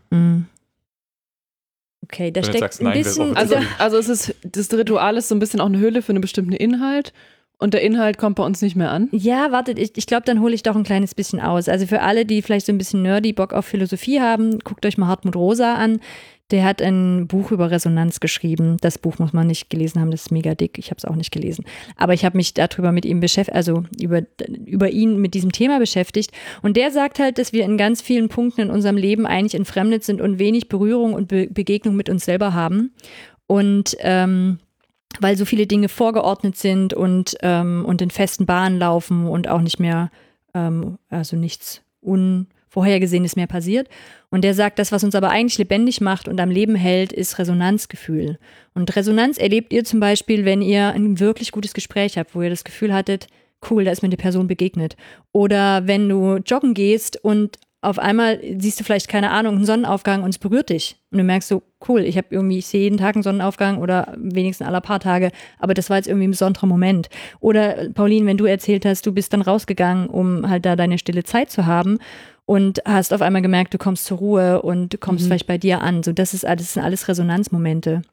Okay, da steckt ein bisschen... Also das Ritual ist so ein bisschen auch eine Hülle für einen bestimmten Inhalt und der Inhalt kommt bei uns nicht mehr an. Ja, wartet, ich glaube, dann hole ich doch ein kleines bisschen aus. Also für alle, die vielleicht so ein bisschen nerdy Bock auf Philosophie haben, guckt euch mal Hartmut Rosa an. Der hat ein Buch über Resonanz geschrieben. Das Buch muss man nicht gelesen haben, das ist mega dick. Ich habe es auch nicht gelesen. Aber ich habe mich darüber mit ihm beschäftigt, also über ihn mit diesem Thema beschäftigt. Und der sagt halt, dass wir in ganz vielen Punkten in unserem Leben eigentlich entfremdet sind und wenig Berührung und Begegnung mit uns selber haben. Und weil so viele Dinge vorgeordnet sind und in festen Bahnen laufen und auch nicht mehr, also nichts Vorhergesehenes mehr passiert. Und der sagt, das, was uns aber eigentlich lebendig macht und am Leben hält, ist Resonanzgefühl. Und Resonanz erlebt ihr zum Beispiel, wenn ihr ein wirklich gutes Gespräch habt, wo ihr das Gefühl hattet, cool, da ist mir eine Person begegnet. Oder wenn du joggen gehst und auf einmal siehst du vielleicht, keine Ahnung, einen Sonnenaufgang und es berührt dich. Und du merkst so, cool, ich sehe jeden Tag einen Sonnenaufgang oder wenigstens alle paar Tage, aber das war jetzt irgendwie ein besonderer Moment. Oder Pauline, wenn du erzählt hast, du bist dann rausgegangen, um halt da deine stille Zeit zu haben und hast auf einmal gemerkt, du kommst zur Ruhe und du kommst vielleicht bei dir an. So, das sind alles Resonanzmomente.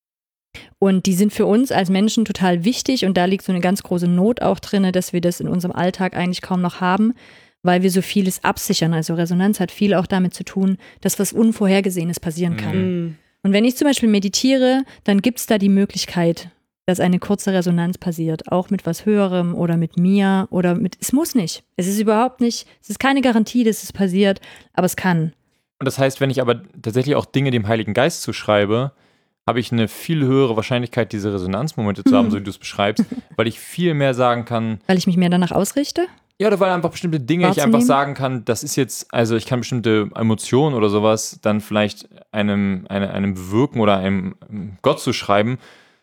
Und die sind für uns als Menschen total wichtig und da liegt so eine ganz große Not auch drin, dass wir das in unserem Alltag eigentlich kaum noch haben, weil wir so vieles absichern. Also Resonanz hat viel auch damit zu tun, dass was Unvorhergesehenes passieren kann. Und wenn ich zum Beispiel meditiere, dann gibt es da die Möglichkeit, dass eine kurze Resonanz passiert, auch mit was Höherem oder mit mir oder es muss nicht. Es ist überhaupt nicht, es ist keine Garantie, dass es passiert, aber es kann. Und das heißt, wenn ich aber tatsächlich auch Dinge dem Heiligen Geist zuschreibe, habe ich eine viel höhere Wahrscheinlichkeit, diese Resonanzmomente zu haben, so wie du es beschreibst, weil ich viel mehr sagen kann. Weil ich mich mehr danach ausrichte? Ja, oder weil einfach bestimmte Dinge ich einfach sagen kann, das ist jetzt, also ich kann bestimmte Emotionen oder sowas dann vielleicht einem bewirken oder einem Gott zuschreiben.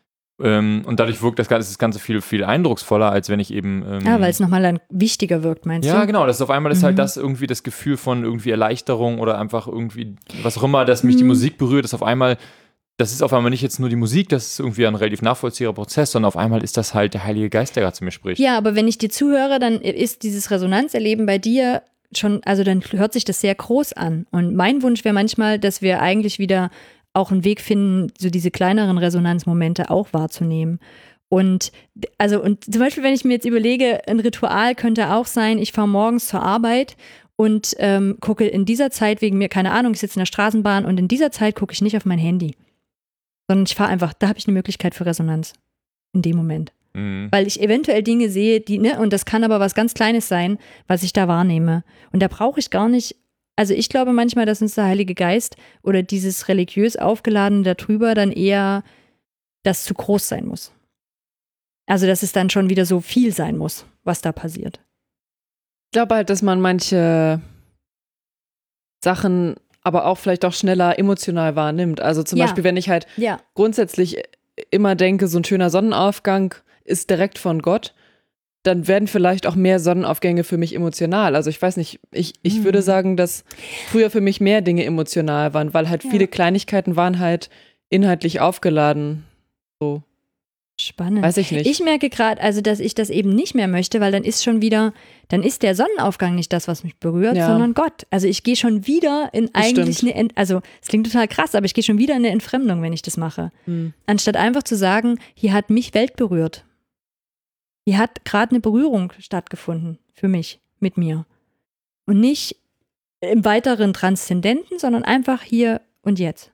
Und dadurch wirkt das Ganze viel, viel eindrucksvoller, als wenn ich eben. Weil es nochmal dann wichtiger wirkt, meinst du? Ja, genau. Das ist auf einmal ist halt das irgendwie das Gefühl von irgendwie Erleichterung oder einfach irgendwie, was auch immer, dass mich die Musik berührt, das ist auf einmal nicht jetzt nur die Musik, das ist irgendwie ein relativ nachvollziehbarer Prozess, sondern auf einmal ist das halt der Heilige Geist, der gerade zu mir spricht. Ja, aber wenn ich dir zuhöre, dann ist dieses Resonanzerleben bei dir schon, also dann hört sich das sehr groß an. Und mein Wunsch wäre manchmal, dass wir eigentlich wieder auch einen Weg finden, so diese kleineren Resonanzmomente auch wahrzunehmen. Und zum Beispiel, wenn ich mir jetzt überlege, ein Ritual könnte auch sein, ich fahre morgens zur Arbeit und gucke in dieser Zeit wegen mir, keine Ahnung, ich sitze in der Straßenbahn und in dieser Zeit gucke ich nicht auf mein Handy. Sondern ich fahre einfach, da habe ich eine Möglichkeit für Resonanz in dem Moment. Weil ich eventuell Dinge sehe, und das kann aber was ganz Kleines sein, was ich da wahrnehme. Und da brauche ich gar nicht, also ich glaube manchmal, dass uns der Heilige Geist oder dieses religiös Aufgeladene darüber dann eher das zu groß sein muss. Also dass es dann schon wieder so viel sein muss, was da passiert. Ich glaube halt, dass man manche Sachen aber auch vielleicht auch schneller emotional wahrnimmt. Also zum Beispiel, wenn ich halt grundsätzlich immer denke, so ein schöner Sonnenaufgang ist direkt von Gott, dann werden vielleicht auch mehr Sonnenaufgänge für mich emotional. Also ich weiß nicht, ich würde sagen, dass früher für mich mehr Dinge emotional waren, weil halt viele Kleinigkeiten waren halt inhaltlich aufgeladen. So. Spannend. Weiß ich nicht. Ich merke gerade, also dass ich das eben nicht mehr möchte, weil dann ist der Sonnenaufgang nicht das, was mich berührt, sondern Gott. Also ich gehe schon wieder in eigentlich also es klingt total krass, aber ich gehe schon wieder in eine Entfremdung, wenn ich das mache. Anstatt einfach zu sagen, hier hat mich Welt berührt. Hier hat gerade eine Berührung stattgefunden für mich, mit mir. Und nicht im weiteren Transzendenten, sondern einfach hier und jetzt.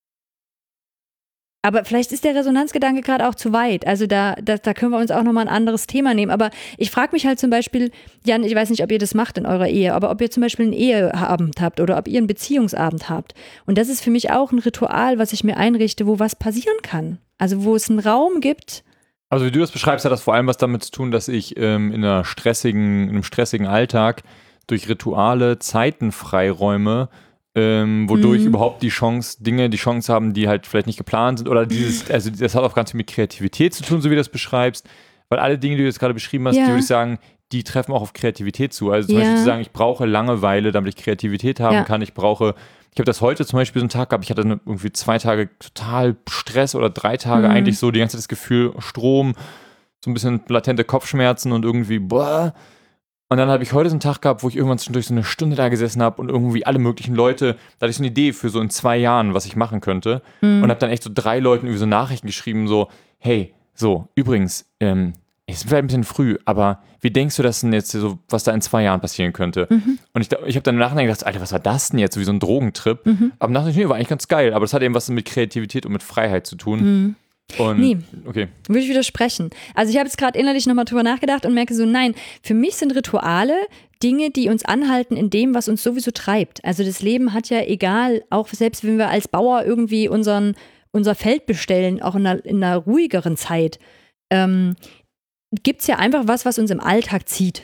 Aber vielleicht ist der Resonanzgedanke gerade auch zu weit. Also da können wir uns auch nochmal ein anderes Thema nehmen. Aber ich frage mich halt zum Beispiel, Jan, ich weiß nicht, ob ihr das macht in eurer Ehe, aber ob ihr zum Beispiel einen Eheabend habt oder ob ihr einen Beziehungsabend habt. Und das ist für mich auch ein Ritual, was ich mir einrichte, wo was passieren kann. Also wo es einen Raum gibt. Also wie du das beschreibst, hat das vor allem was damit zu tun, dass ich in einem stressigen Alltag durch Rituale Zeiten freiräume, wodurch überhaupt die Chance haben, die halt vielleicht nicht geplant sind oder also das hat auch ganz viel mit Kreativität zu tun, so wie du das beschreibst, weil alle Dinge, die du jetzt gerade beschrieben hast, die würde ich sagen, die treffen auch auf Kreativität zu. Also zum Beispiel zu sagen, ich brauche Langeweile, damit ich Kreativität haben kann. Ich habe das heute zum Beispiel so einen Tag gehabt, ich hatte irgendwie 2 Tage total Stress oder 3 Tage eigentlich so die ganze Zeit das Gefühl, Strom, so ein bisschen latente Kopfschmerzen und irgendwie, Und dann habe ich heute so einen Tag gehabt, wo ich irgendwann zwischendurch so eine Stunde da gesessen habe und irgendwie alle möglichen Leute, da hatte ich so eine Idee für so in 2 Jahren, was ich machen könnte. Und habe dann echt so 3 Leuten irgendwie so Nachrichten geschrieben, so, hey, so, übrigens, es ist vielleicht ein bisschen früh, aber wie denkst du das denn jetzt so, was da in 2 Jahren passieren könnte? Und ich habe dann im Nachhinein gedacht, Alter, was war das denn jetzt? So wie so ein Drogentrip. Aber nachher, nee, war eigentlich ganz geil. Aber das hat eben was mit Kreativität und mit Freiheit zu tun. Und, okay. Würde ich widersprechen. Also ich habe jetzt gerade innerlich nochmal drüber nachgedacht und merke so, nein, für mich sind Rituale Dinge, die uns anhalten in dem, was uns sowieso treibt. Also das Leben hat ja egal, auch selbst wenn wir als Bauer irgendwie unser Feld bestellen, auch in einer ruhigeren Zeit, gibt es ja einfach was uns im Alltag zieht.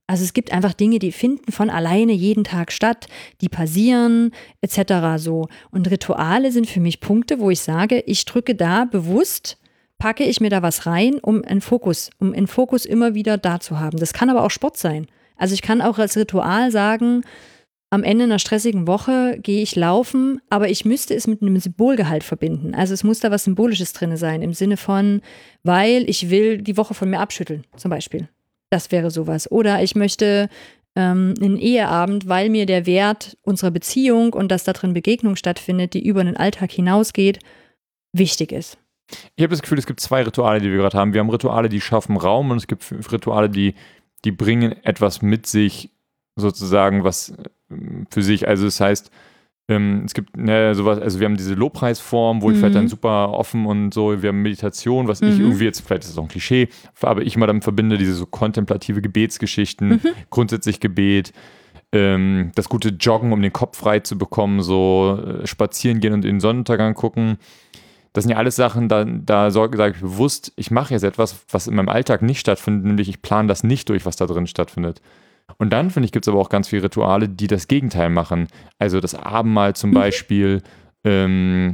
Also es gibt einfach Dinge, die finden von alleine jeden Tag statt, die passieren etc. so. Und Rituale sind für mich Punkte, wo ich sage, ich drücke da bewusst, packe ich mir da was rein, um einen Fokus immer wieder da zu haben. Das kann aber auch Sport sein. Also ich kann auch als Ritual sagen, am Ende einer stressigen Woche gehe ich laufen, aber ich müsste es mit einem Symbolgehalt verbinden. Also es muss da was Symbolisches drin sein, im Sinne von, weil ich will die Woche von mir abschütteln, zum Beispiel. Das wäre sowas. Oder ich möchte einen Eheabend, weil mir der Wert unserer Beziehung und dass da drin Begegnung stattfindet, die über den Alltag hinausgeht, wichtig ist. Ich habe das Gefühl, es gibt 2 Rituale, die wir gerade haben. Wir haben Rituale, die schaffen Raum und es gibt Rituale, die bringen etwas mit sich, sozusagen, was für sich, also das heißt, es gibt sowas, also wir haben diese Lobpreisform, wo ich vielleicht dann super offen und so, wir haben Meditation, was ich irgendwie jetzt, vielleicht ist das auch ein Klischee, aber ich mal damit verbinde, diese so kontemplative Gebetsgeschichten, grundsätzlich Gebet, das gute Joggen, um den Kopf frei zu bekommen, so spazieren gehen und in den Sonnenuntergang gucken. Das sind ja alles Sachen, da sage ich bewusst, ich mache jetzt etwas, was in meinem Alltag nicht stattfindet, nämlich ich plane das nicht durch, was da drin stattfindet. Und dann, finde ich, gibt es aber auch ganz viele Rituale, die das Gegenteil machen. Also das Abendmahl zum Beispiel, alle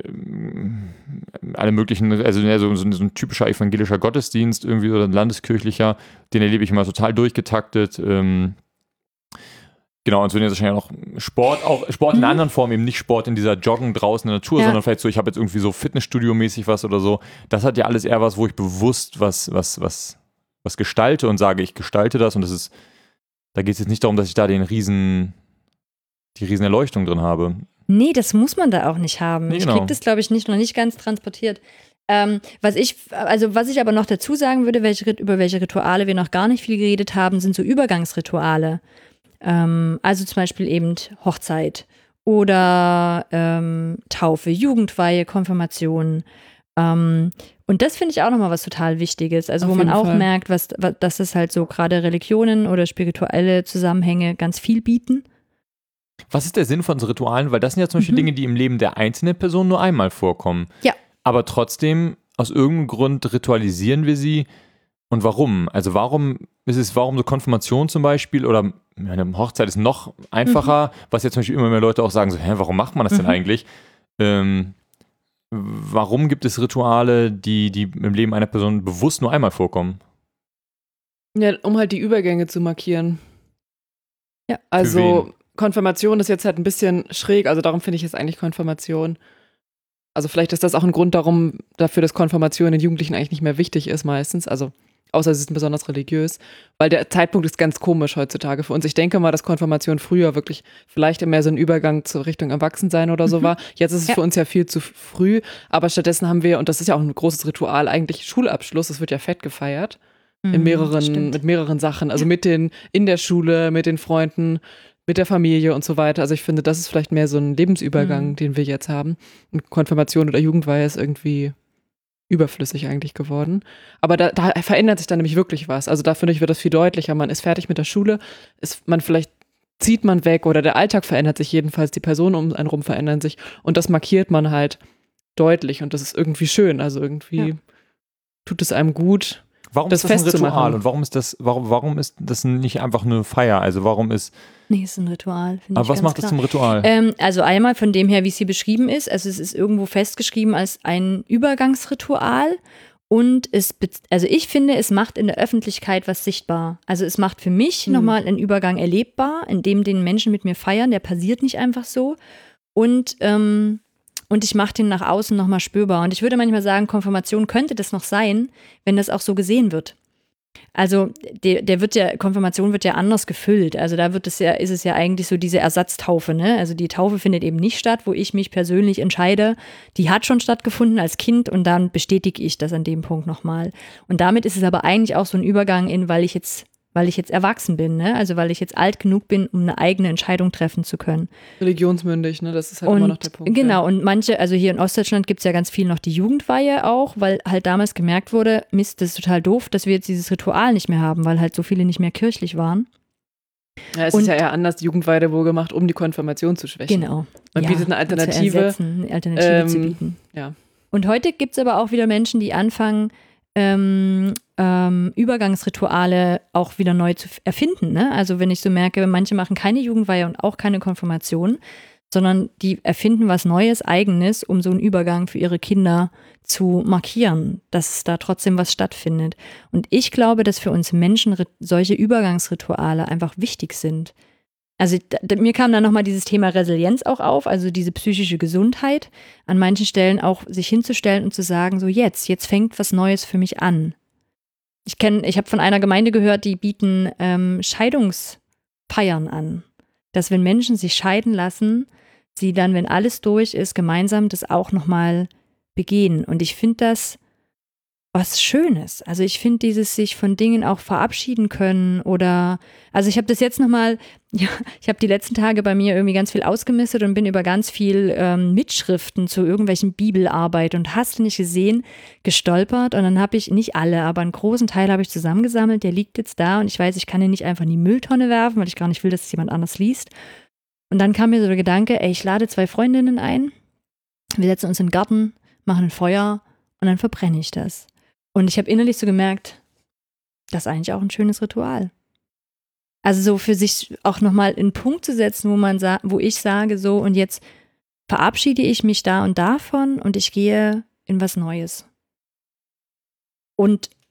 möglichen, also so ein typischer evangelischer Gottesdienst irgendwie oder ein landeskirchlicher, den erlebe ich immer total durchgetaktet. Genau, und so ist wahrscheinlich auch Sport in einer anderen Form, eben nicht Sport in dieser Joggen draußen in der Natur, sondern vielleicht so, ich habe jetzt irgendwie so Fitnessstudio-mäßig was oder so. Das hat ja alles eher was, wo ich bewusst was gestalte und sage, ich gestalte das und das ist, da geht es jetzt nicht darum, dass ich da die riesen Erleuchtung drin habe. Nee, das muss man da auch nicht haben. Nee, genau. Ich kriege das, glaube ich, noch nicht ganz transportiert. Was ich aber noch dazu sagen würde, über welche Rituale wir noch gar nicht viel geredet haben, sind so Übergangsrituale. Also zum Beispiel eben Hochzeit oder Taufe, Jugendweihe, Konfirmation. Und das finde ich auch nochmal was total Wichtiges. Also wo man auch merkt, dass es halt so gerade Religionen oder spirituelle Zusammenhänge ganz viel bieten. Was ist der Sinn von so Ritualen? Weil das sind ja zum Beispiel Dinge, die im Leben der einzelnen Person nur einmal vorkommen. Ja. Aber trotzdem, aus irgendeinem Grund ritualisieren wir sie. Und warum? Also warum so Konfirmation zum Beispiel oder eine Hochzeit ist noch einfacher, was jetzt zum Beispiel immer mehr Leute auch sagen, so, warum macht man das denn eigentlich? Warum gibt es Rituale, die im Leben einer Person bewusst nur einmal vorkommen? Ja, um halt die Übergänge zu markieren. Ja, also Konfirmation ist jetzt halt ein bisschen schräg, also darum finde ich jetzt eigentlich Konfirmation. Also vielleicht ist das auch ein Grund dafür, dass Konfirmation den Jugendlichen eigentlich nicht mehr wichtig ist meistens, also außer sie sind besonders religiös, weil der Zeitpunkt ist ganz komisch heutzutage für uns. Ich denke mal, dass Konfirmation früher wirklich vielleicht mehr so ein Übergang zur Richtung Erwachsensein oder so war. Jetzt ist es für uns ja viel zu früh, aber stattdessen haben wir, und das ist ja auch ein großes Ritual, eigentlich Schulabschluss, das wird ja fett gefeiert, mit mehreren Sachen, also in der Schule, mit den Freunden, mit der Familie und so weiter. Also ich finde, das ist vielleicht mehr so ein Lebensübergang, den wir jetzt haben. Und Konfirmation oder Jugendweihe ist irgendwie überflüssig eigentlich geworden. Aber da verändert sich dann nämlich wirklich was. Also da finde ich, wird das viel deutlicher. Man ist fertig mit der Schule, zieht man weg oder der Alltag verändert sich jedenfalls, die Personen um einen rum verändern sich und das markiert man halt deutlich und das ist irgendwie schön. Also irgendwie tut es einem gut, warum ist das ein Ritual und warum ist das nicht einfach eine Feier? Also warum ist... Nee, es ist ein Ritual. Aber was macht das zum Ritual? Also einmal von dem her, wie es hier beschrieben ist. Also es ist irgendwo festgeschrieben als ein Übergangsritual. Und ich finde, es macht in der Öffentlichkeit was sichtbar. Also es macht für mich nochmal einen Übergang erlebbar, in dem den Menschen mit mir feiern. Der passiert nicht einfach so. Und ich mache den nach außen nochmal spürbar. Und ich würde manchmal sagen, Konfirmation könnte das noch sein, wenn das auch so gesehen wird. Also Konfirmation wird ja anders gefüllt. Also da ist es ja eigentlich so diese Ersatztaufe, ne? Also die Taufe findet eben nicht statt, wo ich mich persönlich entscheide. Die hat schon stattgefunden als Kind und dann bestätige ich das an dem Punkt nochmal. Und damit ist es aber eigentlich auch so ein Übergang weil ich jetzt erwachsen bin, ne? Also weil ich jetzt alt genug bin, um eine eigene Entscheidung treffen zu können. Religionsmündig, ne? Das ist halt immer noch der Punkt. Genau, und also hier in Ostdeutschland gibt es ja ganz viel noch die Jugendweihe auch, weil halt damals gemerkt wurde, Mist, das ist total doof, dass wir jetzt dieses Ritual nicht mehr haben, weil halt so viele nicht mehr kirchlich waren. Ja, es ist ja eher anders, die Jugendweihe wurde gemacht, um die Konfirmation zu schwächen. Genau. Man bietet eine Alternative. Eine Alternative zu bieten. Ja. Und heute gibt es aber auch wieder Menschen, die anfangen, Übergangsrituale auch wieder neu zu erfinden. Ne? Also wenn ich so merke, manche machen keine Jugendweihe und auch keine Konfirmation, sondern die erfinden was Neues, Eigenes, um so einen Übergang für ihre Kinder zu markieren, dass da trotzdem was stattfindet. Und ich glaube, dass für uns Menschen solche Übergangsrituale einfach wichtig sind. Also mir kam dann nochmal dieses Thema Resilienz auch auf, also diese psychische Gesundheit, an manchen Stellen auch sich hinzustellen und zu sagen, so jetzt fängt was Neues für mich an. Ich habe von einer Gemeinde gehört, die bieten Scheidungsfeiern an, dass wenn Menschen sich scheiden lassen, sie dann, wenn alles durch ist, gemeinsam das auch nochmal begehen. Und ich finde das was Schönes. Also ich finde dieses sich von Dingen auch verabschieden können oder, also ich habe das jetzt nochmal, ja, ich habe die letzten Tage bei mir irgendwie ganz viel ausgemistet und bin über ganz viel Mitschriften zu irgendwelchen Bibelarbeit und hast du nicht gesehen, gestolpert und dann habe ich, nicht alle, aber einen großen Teil habe ich zusammengesammelt, der liegt jetzt da und ich weiß, ich kann ihn nicht einfach in die Mülltonne werfen, weil ich gar nicht will, dass es jemand anders liest. Und dann kam mir so der Gedanke, ich lade 2 Freundinnen ein, wir setzen uns in den Garten, machen ein Feuer und dann verbrenne ich das. Und ich habe innerlich so gemerkt, das ist eigentlich auch ein schönes Ritual. Also so für sich auch nochmal einen Punkt zu setzen, wo ich sage so, und jetzt verabschiede ich mich da und davon und ich gehe in was Neues. Und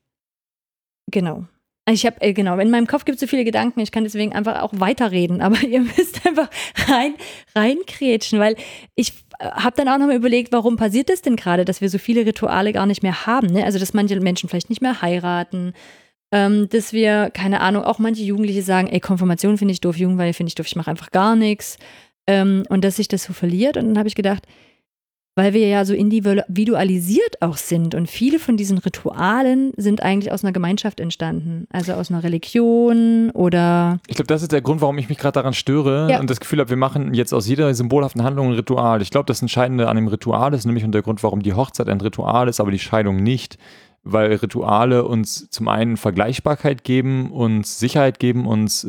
genau. Ich habe, in meinem Kopf gibt es so viele Gedanken, ich kann deswegen einfach auch weiterreden, aber ihr müsst einfach reinkrätschen, weil ich habe dann auch nochmal überlegt, warum passiert das denn gerade, dass wir so viele Rituale gar nicht mehr haben, ne? Also dass manche Menschen vielleicht nicht mehr heiraten, dass wir, keine Ahnung, auch manche Jugendliche sagen, Konfirmation finde ich doof, Jugendweihe finde ich doof, ich mache einfach gar nichts, und dass sich das so verliert. Und dann habe ich gedacht, weil wir ja so individualisiert auch sind und viele von diesen Ritualen sind eigentlich aus einer Gemeinschaft entstanden, also aus einer Religion oder… Ich glaube, das ist der Grund, warum ich mich gerade daran störe und das Gefühl habe, wir machen jetzt aus jeder symbolhaften Handlung ein Ritual. Ich glaube, das Entscheidende an dem Ritual ist nämlich und der Grund, warum die Hochzeit ein Ritual ist, aber die Scheidung nicht, weil Rituale uns zum einen Vergleichbarkeit geben, uns Sicherheit geben, uns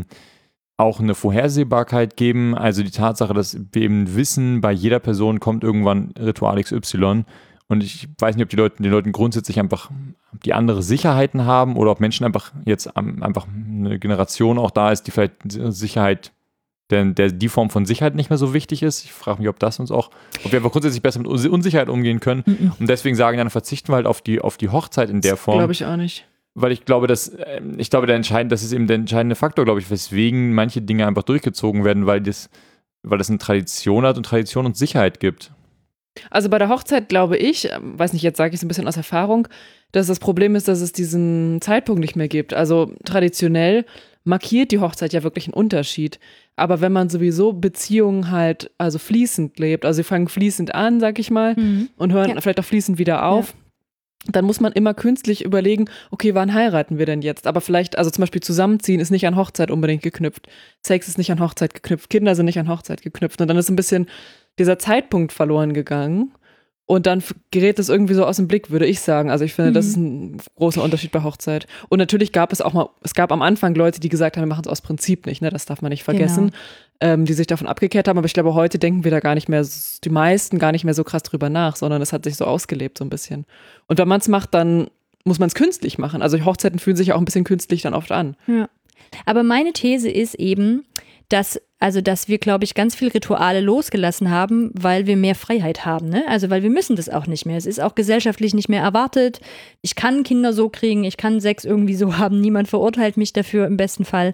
auch eine Vorhersehbarkeit geben, also die Tatsache, dass wir eben wissen, bei jeder Person kommt irgendwann Ritual XY und ich weiß nicht, ob den Leuten grundsätzlich einfach die andere Sicherheiten haben oder ob Menschen einfach jetzt einfach eine Generation auch da ist, die vielleicht Sicherheit, die Form von Sicherheit nicht mehr so wichtig ist. Ich frage mich, ob wir einfach grundsätzlich besser mit Unsicherheit umgehen können und deswegen sagen, dann verzichten wir halt auf die Hochzeit in der Form. Glaube ich auch nicht. Weil ich glaube, das ist eben der entscheidende Faktor, glaube ich, weswegen manche Dinge einfach durchgezogen werden, weil das eine Tradition hat und Tradition und Sicherheit gibt. Also bei der Hochzeit glaube ich, weiß nicht, jetzt sage ich es ein bisschen aus Erfahrung, dass das Problem ist, dass es diesen Zeitpunkt nicht mehr gibt. Also traditionell markiert die Hochzeit ja wirklich einen Unterschied. Aber wenn man sowieso Beziehungen halt also fließend lebt, also sie fangen fließend an, sag ich mal, und hören vielleicht auch fließend wieder auf, dann muss man immer künstlich überlegen, okay, wann heiraten wir denn jetzt? Aber vielleicht, also zum Beispiel zusammenziehen ist nicht an Hochzeit unbedingt geknüpft. Sex ist nicht an Hochzeit geknüpft. Kinder sind nicht an Hochzeit geknüpft. Und dann ist ein bisschen dieser Zeitpunkt verloren gegangen. Und dann gerät es irgendwie so aus dem Blick, würde ich sagen. Also ich finde, das ist ein großer Unterschied bei Hochzeit. Und natürlich gab es am Anfang Leute, die gesagt haben, wir machen es aus Prinzip nicht, ne? Das darf man nicht vergessen, die sich davon abgekehrt haben. Aber ich glaube, heute denken wir da gar nicht mehr, die meisten gar nicht mehr so krass drüber nach, sondern es hat sich so ausgelebt so ein bisschen. Und wenn man es macht, dann muss man es künstlich machen. Also Hochzeiten fühlen sich ja auch ein bisschen künstlich dann oft an. Ja. Aber meine These ist eben, dass wir, glaube ich, ganz viel Rituale losgelassen haben, weil wir mehr Freiheit haben, ne? Also weil wir müssen das auch nicht mehr. Es ist auch gesellschaftlich nicht mehr erwartet. Ich kann Kinder so kriegen, ich kann Sex irgendwie so haben, niemand verurteilt mich dafür im besten Fall.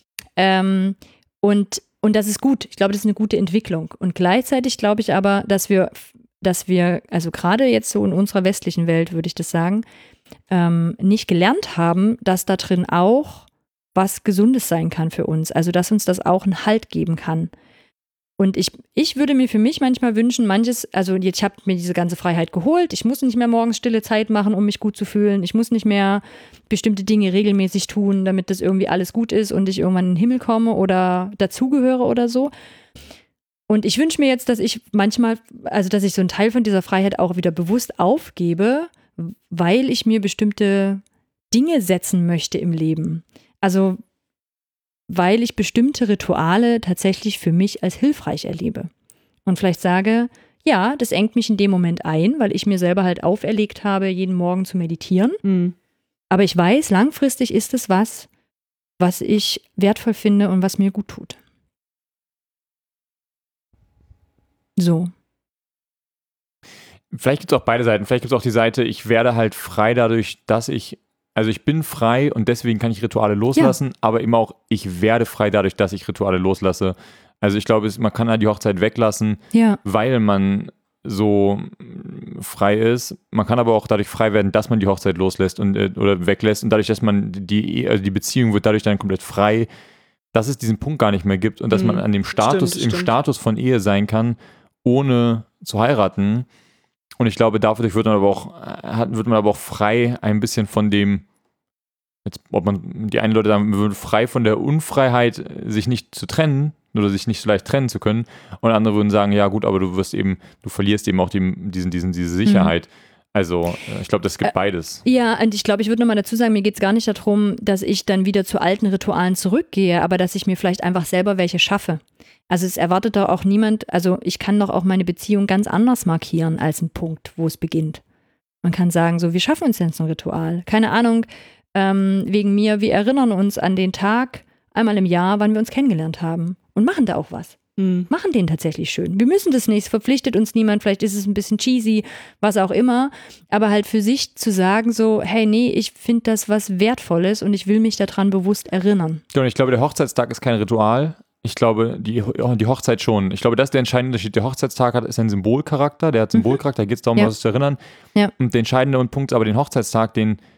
Und das ist gut. Ich glaube, das ist eine gute Entwicklung. Und gleichzeitig glaube ich aber, dass wir, also gerade jetzt so in unserer westlichen Welt, würde ich das sagen, nicht gelernt haben, dass da drin auch was Gesundes sein kann für uns. Also, dass uns das auch einen Halt geben kann. Und ich würde mir für mich manchmal wünschen, also ich habe mir diese ganze Freiheit geholt, ich muss nicht mehr morgens stille Zeit machen, um mich gut zu fühlen, ich muss nicht mehr bestimmte Dinge regelmäßig tun, damit das irgendwie alles gut ist und ich irgendwann in den Himmel komme oder dazugehöre oder so. Und ich wünsche mir jetzt, dass ich manchmal, also dass ich so einen Teil von dieser Freiheit auch wieder bewusst aufgebe, weil ich mir bestimmte Dinge setzen möchte im Leben. Also, weil ich bestimmte Rituale tatsächlich für mich als hilfreich erlebe. Und vielleicht sage, Ja, das engt mich in dem Moment ein, weil ich mir selber halt auferlegt habe, jeden Morgen zu meditieren. Mhm. Aber ich weiß, langfristig ist es was ich wertvoll finde und was mir gut tut. So. Vielleicht gibt es auch beide Seiten. Vielleicht gibt es auch die Seite, ich werde halt frei dadurch, dass ich bin frei und deswegen kann ich Rituale loslassen, aber eben auch, ich werde frei dadurch, dass ich Rituale loslasse. Also ich glaube, man kann halt die Hochzeit weglassen, weil man so frei ist. Man kann aber auch dadurch frei werden, dass man die Hochzeit loslässt oder weglässt und dadurch, dass man die Beziehung wird dadurch dann komplett frei, dass es diesen Punkt gar nicht mehr gibt und dass man an dem Status, Status von Ehe sein kann, ohne zu heiraten. Und ich glaube, dadurch wird man aber auch frei ein bisschen von dem, die einen Leute sagen, man wird frei von der Unfreiheit, sich nicht zu trennen oder sich nicht so leicht trennen zu können. Und andere würden sagen, ja gut, aber du verlierst eben auch diese Sicherheit. Also ich glaube, das gibt beides. Ja, und ich glaube, ich würde nochmal dazu sagen, mir geht es gar nicht darum, dass ich dann wieder zu alten Ritualen zurückgehe, aber dass ich mir vielleicht einfach selber welche schaffe. Also es erwartet doch auch niemand, also ich kann doch auch meine Beziehung ganz anders markieren als einen Punkt, wo es beginnt. Man kann sagen, so, wir schaffen uns jetzt ein Ritual. Keine Ahnung, wegen mir, wir erinnern uns an den Tag einmal im Jahr, wann wir uns kennengelernt haben und machen da auch was. Machen den tatsächlich schön. Wir müssen das nicht, es verpflichtet uns niemand, vielleicht ist es ein bisschen cheesy, was auch immer, aber halt für sich zu sagen so, hey, nee, ich finde das was Wertvolles und ich will mich daran bewusst erinnern. Ja, und ich glaube, der Hochzeitstag ist kein Ritual. Ich glaube, die Hochzeit schon. Ich glaube, das ist der entscheidende Unterschied. Der Hochzeitstag ist ein Symbolcharakter, da geht es darum, was zu erinnern. Ja. Und der entscheidende Punkt ist aber den Hochzeitstag,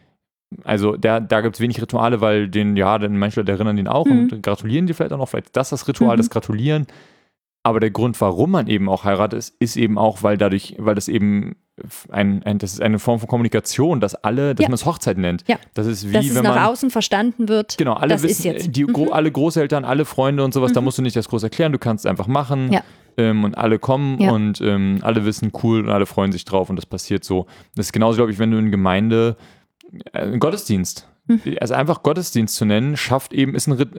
da gibt es wenig Rituale, weil denn manche Leute erinnern den auch und gratulieren dir vielleicht auch noch. Vielleicht das Ritual, das Gratulieren. Aber der Grund, warum man eben auch heiratet, ist eben auch, weil das eben das ist eine Form von Kommunikation, dass man es Hochzeit nennt. Ja. Das ist wie, dass es wenn nach man außen verstanden wird. Genau, alle das wissen, ist jetzt. Alle Großeltern, alle Freunde und sowas, da musst du nicht das groß erklären, du kannst es einfach machen und alle kommen und alle wissen, cool und alle freuen sich drauf und das passiert so. Das ist genauso, glaube ich, wenn du in Gemeinde einen Gottesdienst, also einfach Gottesdienst zu nennen, schafft ein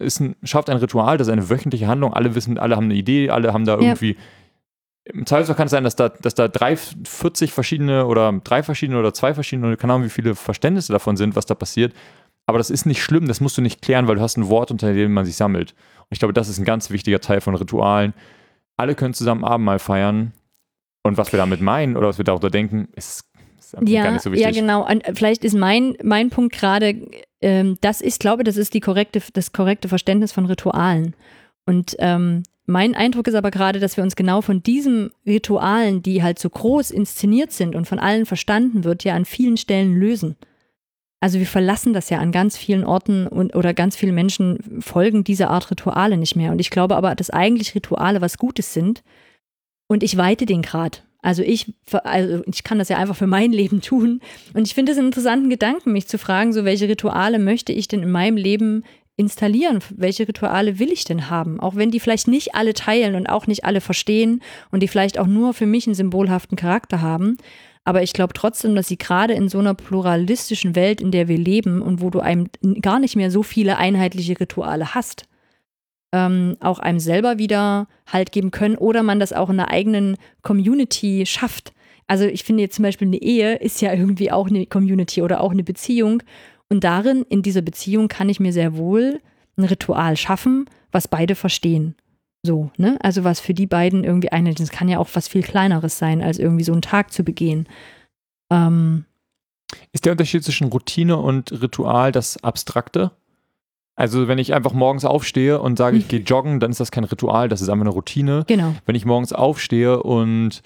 Ritual, das ist eine wöchentliche Handlung, alle haben eine Idee, alle haben da irgendwie, im Zweifelsfall kann es sein, dass da 40 verschiedene oder 3 verschiedene oder 2 verschiedene, keine Ahnung, wie viele Verständnisse davon sind, was da passiert, aber das ist nicht schlimm, das musst du nicht klären, weil du hast ein Wort, unter dem man sich sammelt. Und ich glaube, das ist ein ganz wichtiger Teil von Ritualen. Alle können zusammen Abendmahl feiern und was wir damit meinen oder was wir darüber denken, ist gar nicht so wichtig. Ja, genau. Und vielleicht ist mein Punkt gerade, das ist das korrekte Verständnis von Ritualen. Und mein Eindruck ist aber gerade, dass wir uns genau von diesen Ritualen, die halt so groß inszeniert sind und von allen verstanden wird, ja an vielen Stellen lösen. Also wir verlassen das ja an ganz vielen Orten oder ganz viele Menschen folgen dieser Art Rituale nicht mehr. Und ich glaube aber, dass eigentlich Rituale was Gutes sind. Und ich weite den Grad. Also ich kann das ja einfach für mein Leben tun. Und ich finde es einen interessanten Gedanken, mich zu fragen, so welche Rituale möchte ich denn in meinem Leben installieren? Welche Rituale will ich denn haben? Auch wenn die vielleicht nicht alle teilen und auch nicht alle verstehen und die vielleicht auch nur für mich einen symbolhaften Charakter haben. Aber ich glaube trotzdem, dass sie gerade in so einer pluralistischen Welt, in der wir leben und wo du einem gar nicht mehr so viele einheitliche Rituale hast, auch einem selber wieder Halt geben können oder man das auch in einer eigenen Community schafft. Also ich finde jetzt zum Beispiel eine Ehe ist ja irgendwie auch eine Community oder auch eine Beziehung und in dieser Beziehung kann ich mir sehr wohl ein Ritual schaffen, was beide verstehen. So, ne? Also was für die beiden irgendwie einheitlich ist. Das kann ja auch was viel Kleineres sein, als irgendwie so einen Tag zu begehen. Ist der Unterschied zwischen Routine und Ritual das Abstrakte? Also wenn ich einfach morgens aufstehe und sage, ich gehe joggen, dann ist das kein Ritual, das ist einfach eine Routine. Genau. Wenn ich morgens aufstehe und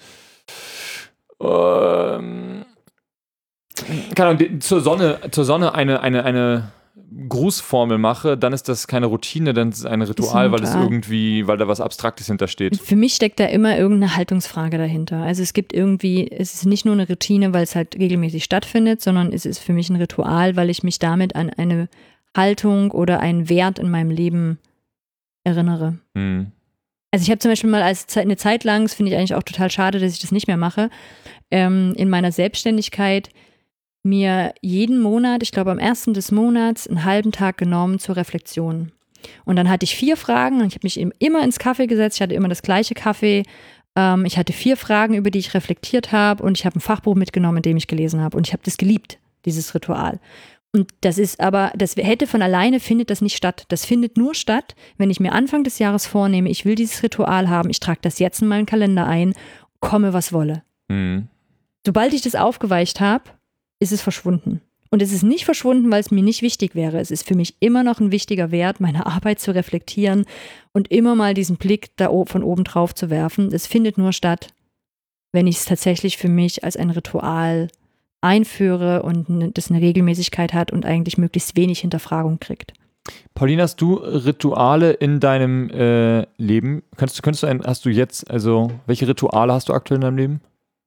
keine Ahnung, zur Sonne eine Grußformel mache, dann ist das keine Routine, dann ist es ein Ritual, weil da was Abstraktes hintersteht. Für mich steckt da immer irgendeine Haltungsfrage dahinter. Also es ist nicht nur eine Routine, weil es halt regelmäßig stattfindet, sondern es ist für mich ein Ritual, weil ich mich damit an eine Haltung oder einen Wert in meinem Leben erinnere. Also ich habe zum Beispiel mal eine Zeit lang, das finde ich eigentlich auch total schade, dass ich das nicht mehr mache, in meiner Selbstständigkeit mir jeden Monat, ich glaube am 1. des Monats, einen halben Tag genommen zur Reflexion. Und dann hatte ich 4 Fragen und ich habe mich immer ins Kaffee gesetzt, ich hatte immer das gleiche Kaffee Ich hatte 4 Fragen, über die ich reflektiert habe und ich habe ein Fachbuch mitgenommen, in dem ich gelesen habe und ich habe das geliebt, dieses Ritual. Und das ist aber, das hätte von alleine, findet das nicht statt. Das findet nur statt, wenn ich mir Anfang des Jahres vornehme, ich will dieses Ritual haben, ich trage das jetzt in meinen Kalender ein, komme was wolle. Mhm. Sobald ich das aufgeweicht habe, ist es verschwunden. Und es ist nicht verschwunden, weil es mir nicht wichtig wäre. Es ist für mich immer noch ein wichtiger Wert, meine Arbeit zu reflektieren und immer mal diesen Blick da von oben drauf zu werfen. Es findet nur statt, wenn ich es tatsächlich für mich als ein Ritual einführe und das eine Regelmäßigkeit hat und eigentlich möglichst wenig Hinterfragung kriegt. Pauline, hast du Rituale in deinem Leben? Hast du jetzt, also welche Rituale hast du aktuell in deinem Leben?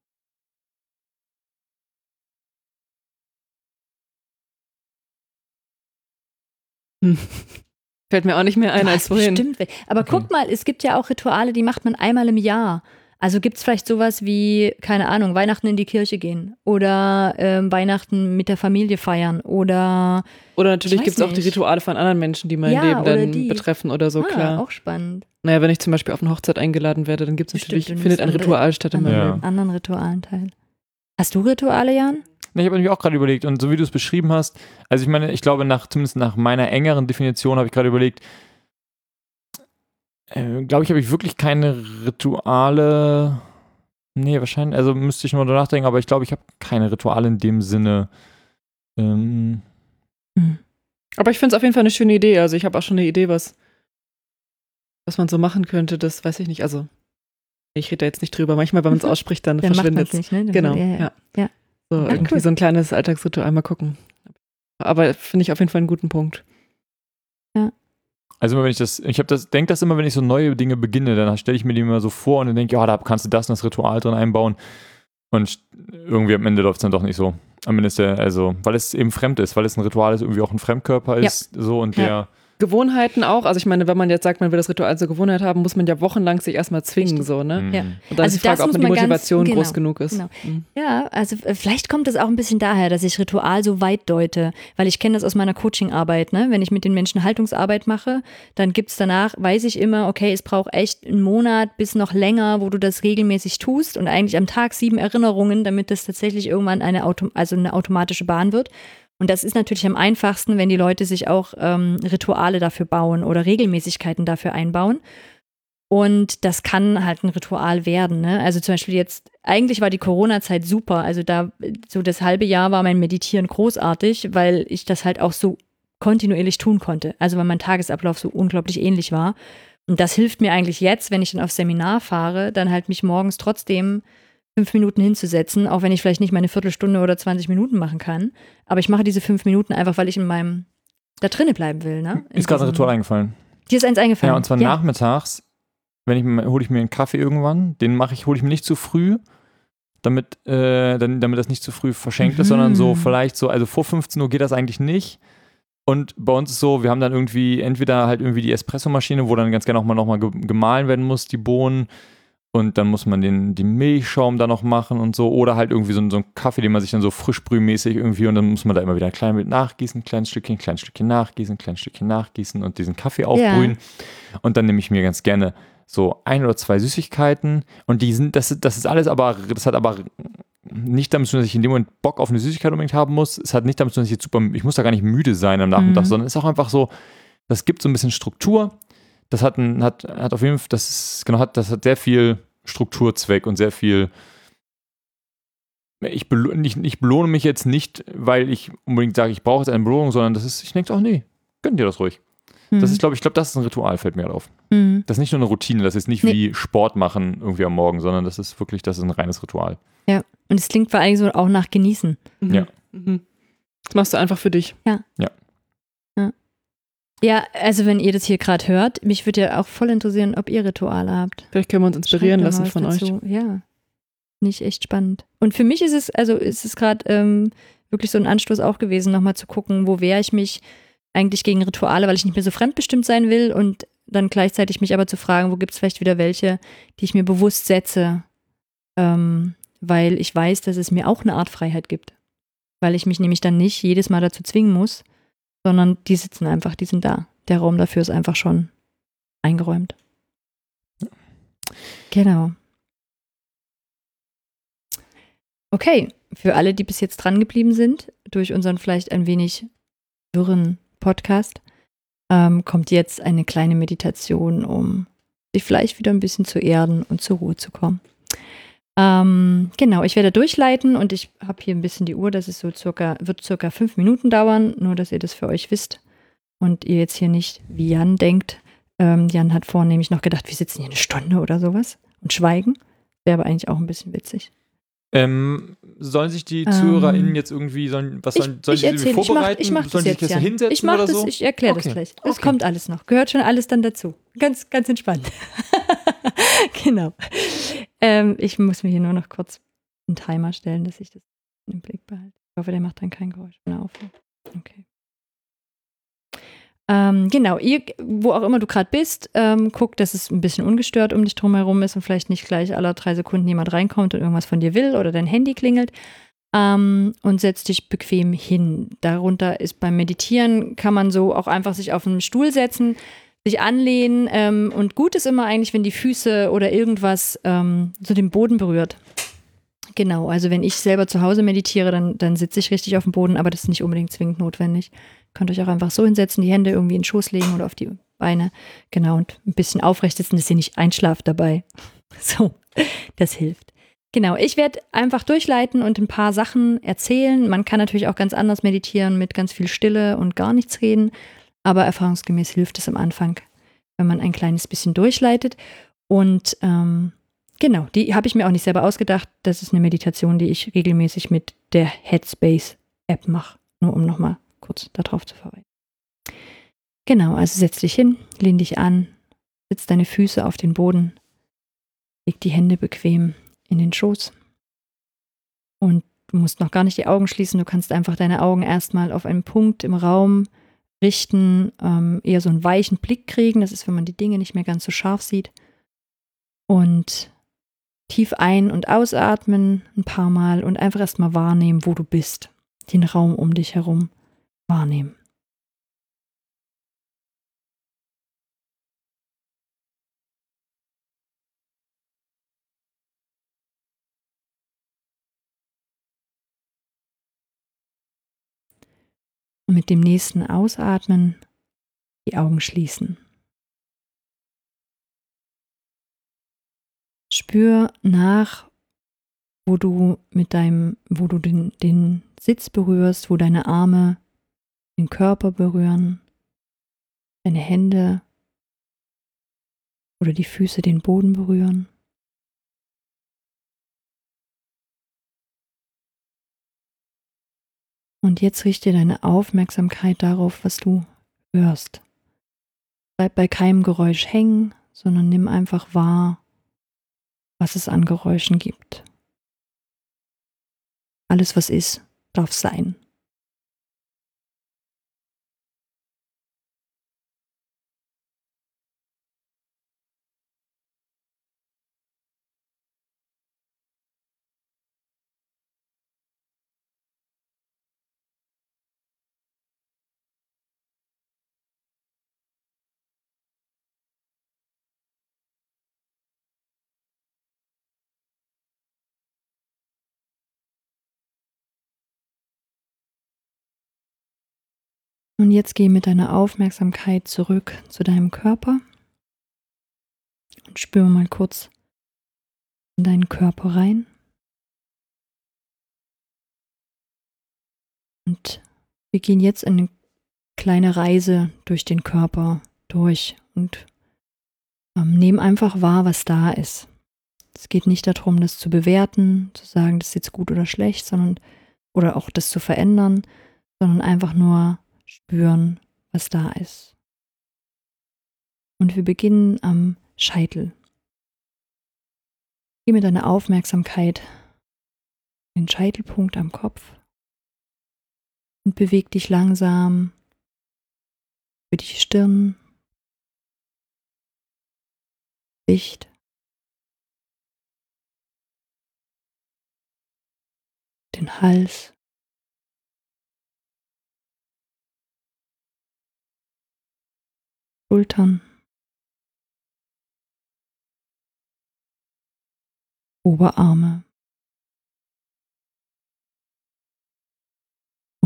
Fällt mir auch nicht mehr ein als vorhin. Stimmt. Aber Okay. guck mal, es gibt ja auch Rituale, die macht man einmal im Jahr. Also gibt es vielleicht sowas wie, keine Ahnung, Weihnachten in die Kirche gehen oder Weihnachten mit der Familie feiern oder Natürlich Ich weiß gibt es auch die nicht. Rituale von anderen Menschen, die mein Ja, Leben oder dann die. betreffen oder so, klar. Auch spannend. Naja, wenn ich zum Beispiel auf eine Hochzeit eingeladen werde, dann gibt es Stimmt, natürlich, du findet ein nimmst Ritual statt in meinem Ja. Leben. Anderen Ritualen teil. Hast du Rituale, Jan? Ich habe nämlich auch gerade überlegt, und so wie du es beschrieben hast, also ich meine, ich glaube, zumindest nach meiner engeren Definition habe ich gerade überlegt, glaube ich, habe ich wirklich keine Rituale. Nee, wahrscheinlich, also müsste ich nur darüber nachdenken, aber ich glaube, ich habe keine Rituale in dem Sinne. Aber ich finde es auf jeden Fall eine schöne Idee. Also ich habe auch schon eine Idee, was man so machen könnte. Das weiß ich nicht. Also ich rede da jetzt nicht drüber. Manchmal, wenn man es ausspricht, dann Dann macht man verschwindet es es. nicht, ne? Genau, Ja. So Ja, irgendwie cool. so ein kleines Alltagsritual, mal gucken. Aber finde ich auf jeden Fall einen guten Punkt. Also immer wenn denke das immer, wenn ich so neue Dinge beginne, dann stelle ich mir die immer so vor und dann denke ich, ja, da kannst du das und das Ritual drin einbauen. Und irgendwie am Ende läuft es dann doch nicht so. Am Ende ist weil es eben fremd ist, weil es ein Ritual ist, irgendwie auch ein Fremdkörper ist, so und Ja. Gewohnheiten auch. Also ich meine, wenn man jetzt sagt, man will das Ritual zur Gewohnheit haben, muss man ja wochenlang sich erstmal zwingen, Richtig. so, ne? Ja. Und dann Also ist die Frage, das ob muss man die man ganz- Motivation genau, groß genug ist. genau. Mhm. Ja, also vielleicht kommt es auch ein bisschen daher, dass ich Ritual so weit deute, weil ich kenne das aus meiner Coachingarbeit, ne? Wenn ich mit den Menschen Haltungsarbeit mache, dann gibt es danach, weiß ich immer, okay, es braucht echt einen Monat bis noch länger, wo du das regelmäßig tust und eigentlich am Tag 7 Erinnerungen, damit das tatsächlich irgendwann eine automatische Bahn wird. Und das ist natürlich am einfachsten, wenn die Leute sich auch Rituale dafür bauen oder Regelmäßigkeiten dafür einbauen. Und das kann halt ein Ritual werden, ne? Also zum Beispiel jetzt, eigentlich war die Corona-Zeit super. Also da, so das halbe Jahr war mein Meditieren großartig, weil ich das halt auch so kontinuierlich tun konnte. Also weil mein Tagesablauf so unglaublich ähnlich war. Und das hilft mir eigentlich jetzt, wenn ich dann aufs Seminar fahre, dann halt mich morgens trotzdem 5 Minuten hinzusetzen, auch wenn ich vielleicht nicht meine Viertelstunde oder 20 Minuten machen kann. Aber ich mache diese 5 Minuten einfach, weil ich da drinnen bleiben will, ne? ist gerade ein Ritual eingefallen. Dir ist eins eingefallen. Ja, und zwar nachmittags, hole ich mir einen Kaffee irgendwann, hole ich mir nicht zu früh, damit das nicht zu früh verschenkt ist, sondern so vielleicht so, also vor 15 Uhr geht das eigentlich nicht. Und bei uns ist so, wir haben dann entweder halt irgendwie die Espressomaschine, wo dann ganz gerne auch nochmal gemahlen werden muss, die Bohnen. Und dann muss man den Milchschaum da noch machen und so. Oder halt irgendwie so einen Kaffee, den man sich dann so frischbrühmäßig irgendwie, und dann muss man da immer wieder ein klein bisschen nachgießen, kleines Stückchen nachgießen, kleines Stückchen nachgießen und diesen Kaffee aufbrühen. Ja. Und dann nehme ich mir ganz gerne so 1 oder 2 Süßigkeiten. Und das hat aber nicht damit zu tun, dass ich in dem Moment Bock auf eine Süßigkeit unbedingt haben muss. Es hat nicht damit zu tun, dass ich muss da gar nicht müde sein am Nachmittag, sondern es ist auch einfach so, das gibt so ein bisschen Struktur. Das hat auf jeden Fall, das hat sehr viel Strukturzweck und sehr viel. Ich belohne mich jetzt nicht, weil ich unbedingt sage, ich brauche jetzt eine Belohnung, sondern ich denke auch, nee, gönn dir das ruhig. Das ist, ich glaube, das ist ein Ritual, fällt mir gerade auf. Das ist nicht nur eine Routine, das ist nicht wie Sport machen irgendwie am Morgen, sondern das ist ein reines Ritual. Ja, und es klingt vor allem so auch nach Genießen. Mhm. Ja. Mhm. Das machst du einfach für dich. Ja, also wenn ihr das hier gerade hört, mich würde ja auch voll interessieren, ob ihr Rituale habt. Vielleicht können wir uns inspirieren Schreibt lassen mal was von euch. dazu. Ja, nicht echt spannend. Und für mich ist es gerade wirklich so ein Anstoß auch gewesen, nochmal zu gucken, wo wehre ich mich eigentlich gegen Rituale, weil ich nicht mehr so fremdbestimmt sein will und dann gleichzeitig mich aber zu fragen, wo gibt es vielleicht wieder welche, die ich mir bewusst setze, weil ich weiß, dass es mir auch eine Art Freiheit gibt. Weil ich mich nämlich dann nicht jedes Mal dazu zwingen muss, sondern die sitzen einfach, die sind da. Der Raum dafür ist einfach schon eingeräumt. Genau. Okay, für alle, die bis jetzt dran geblieben sind, durch unseren vielleicht ein wenig wirren Podcast, kommt jetzt eine kleine Meditation, um sich vielleicht wieder ein bisschen zu erden und zur Ruhe zu kommen. Genau, ich werde durchleiten und ich habe hier ein bisschen die Uhr, das ist wird circa 5 Minuten dauern, nur dass ihr das für euch wisst und ihr jetzt hier nicht wie Jan denkt. Jan hat vorhin nämlich noch gedacht, wir sitzen hier 1 Stunde oder sowas und schweigen. Wäre aber eigentlich auch ein bisschen witzig. Sollen sich die ZuhörerInnen jetzt irgendwie, sollen die sich irgendwie vorbereiten? Ich mach das sollen die jetzt, sich Jan. hinsetzen Ich mach oder das, so? ich erkläre das gleich. Das kommt alles noch. Gehört schon alles dann dazu. Ganz, ganz entspannt. Genau. Ich muss mir hier nur noch kurz einen Timer stellen, dass ich das im Blick behalte. Ich hoffe, der macht dann kein Geräusch, wenn er aufhört. Okay. Genau, wo auch immer du gerade bist, guck, dass es ein bisschen ungestört um dich drumherum ist und vielleicht nicht gleich alle 3 Sekunden jemand reinkommt und irgendwas von dir will oder dein Handy klingelt. Und setz dich bequem hin. Darunter ist beim Meditieren, kann man so auch einfach sich auf einen Stuhl setzen, sich anlehnen. Und gut ist immer eigentlich, wenn die Füße oder irgendwas so den Boden berührt. Genau, also wenn ich selber zu Hause meditiere, dann sitze ich richtig auf dem Boden, aber das ist nicht unbedingt zwingend notwendig. Könnt euch auch einfach so hinsetzen, die Hände irgendwie in den Schoß legen oder auf die Beine. Genau, und ein bisschen aufrecht sitzen, dass ihr nicht einschlaft dabei. So, das hilft. Genau, ich werde einfach durchleiten und ein paar Sachen erzählen. Man kann natürlich auch ganz anders meditieren mit ganz viel Stille und gar nichts reden. Aber erfahrungsgemäß hilft es am Anfang, wenn man ein kleines bisschen durchleitet. Und genau, die habe ich mir auch nicht selber ausgedacht. Das ist eine Meditation, die ich regelmäßig mit der Headspace-App mache. Nur um nochmal kurz darauf zu verweisen. Genau, also setz dich hin, lehn dich an, setz deine Füße auf den Boden, leg die Hände bequem in den Schoß. Und du musst noch gar nicht die Augen schließen, du kannst einfach deine Augen erstmal auf einen Punkt im Raum richten, eher so einen weichen Blick kriegen. Das ist, wenn man die Dinge nicht mehr ganz so scharf sieht. Und tief ein- und ausatmen ein paar Mal und einfach erstmal wahrnehmen, wo du bist. Den Raum um dich herum wahrnehmen. Und mit dem nächsten Ausatmen die Augen schließen. Spür nach, wo du den Sitz berührst, wo deine Arme den Körper berühren, deine Hände oder die Füße den Boden berühren. Und jetzt richte deine Aufmerksamkeit darauf, was du hörst. Bleib bei keinem Geräusch hängen, sondern nimm einfach wahr, was es an Geräuschen gibt. Alles, was ist, darf sein. Und jetzt geh mit deiner Aufmerksamkeit zurück zu deinem Körper und spür mal kurz in deinen Körper rein. Und wir gehen jetzt eine kleine Reise durch den Körper durch und nehmen einfach wahr, was da ist. Es geht nicht darum, das zu bewerten, zu sagen, das ist jetzt gut oder schlecht, oder auch das zu verändern, sondern einfach nur spüren, was da ist. Und wir beginnen am Scheitel. Geh mit deiner Aufmerksamkeit in den Scheitelpunkt am Kopf und beweg dich langsam über die Stirn, Gesicht, den Hals, Schultern, Oberarme,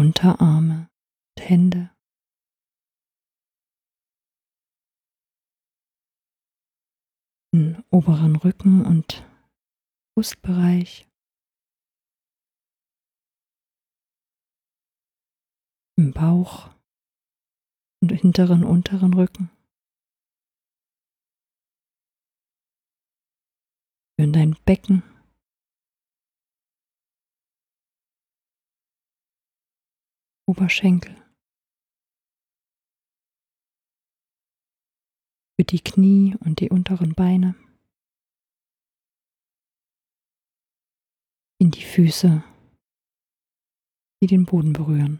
Unterarme und Hände. Den oberen Rücken und Brustbereich. Im Bauch und hinteren, unteren Rücken. In dein Becken. Oberschenkel. Für die Knie und die unteren Beine. In die Füße, die den Boden berühren.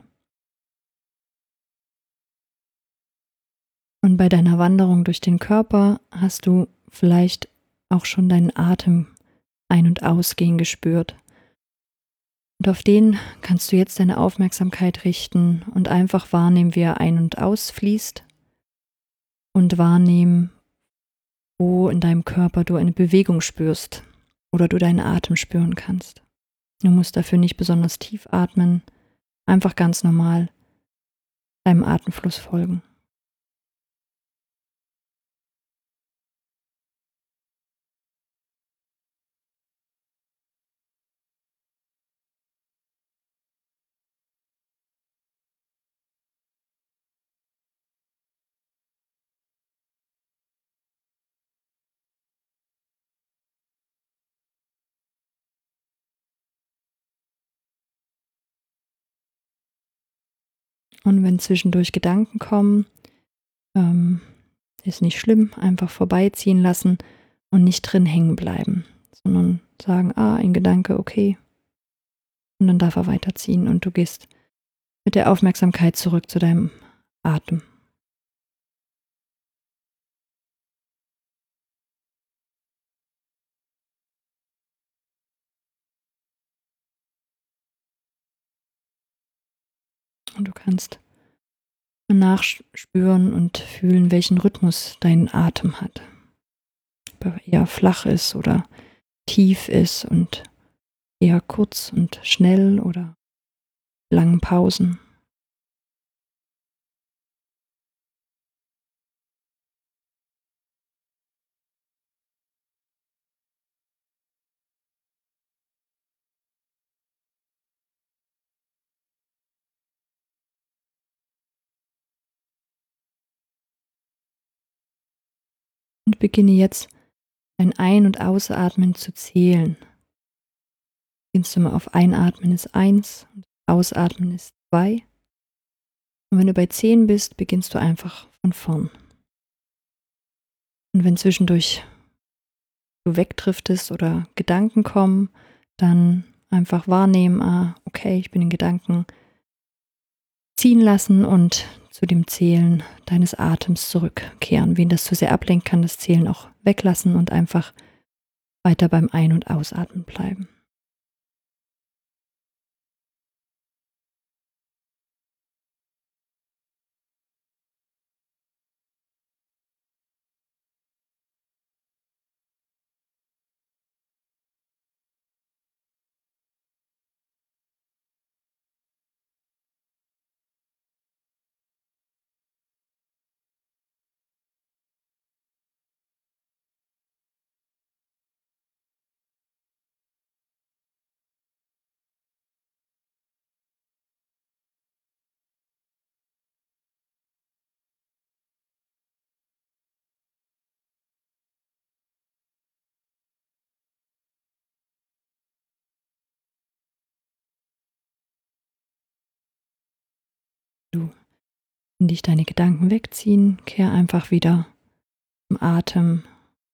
Und bei deiner Wanderung durch den Körper hast du vielleicht auch schon deinen Atem ein- und ausgehen gespürt. Und auf den kannst du jetzt deine Aufmerksamkeit richten und einfach wahrnehmen, wie er ein- und ausfließt. Und wahrnehmen, wo in deinem Körper du eine Bewegung spürst oder du deinen Atem spüren kannst. Du musst dafür nicht besonders tief atmen, einfach ganz normal deinem Atemfluss folgen. Und wenn zwischendurch Gedanken kommen, ist nicht schlimm, einfach vorbeiziehen lassen und nicht drin hängen bleiben, sondern sagen, ein Gedanke, okay. Und dann darf er weiterziehen und du gehst mit der Aufmerksamkeit zurück zu deinem Atem. Und du kannst nachspüren und fühlen, welchen Rhythmus dein Atem hat. Ob er eher flach ist oder tief ist und eher kurz und schnell oder langen Pausen. Und beginne jetzt dein Ein- und Ausatmen zu zählen. Beginnst du mal auf Einatmen ist 1 und Ausatmen ist 2. Und wenn du bei 10 bist, beginnst du einfach von vorn. Und wenn zwischendurch du wegdriftest oder Gedanken kommen, dann einfach wahrnehmen, okay, ich bin in Gedanken, ziehen lassen und zu dem Zählen deines Atems zurückkehren. Wen das zu sehr ablenkt, kann das Zählen auch weglassen und einfach weiter beim Ein- und Ausatmen bleiben. Du, wenn dich deine Gedanken wegziehen, kehr einfach wieder im Atem.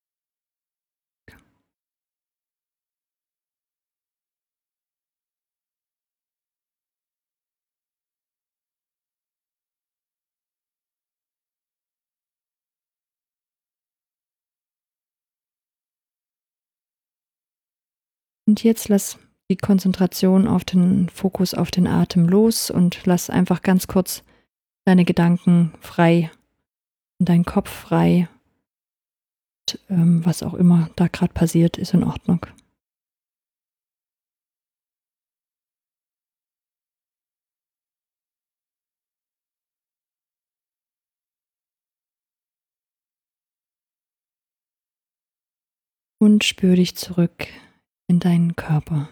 Und jetzt lass die Konzentration auf den Fokus auf den Atem los und lass einfach ganz kurz deine Gedanken frei, deinen Kopf frei. Und, was auch immer da gerade passiert, ist in Ordnung. Und spür dich zurück in deinen Körper.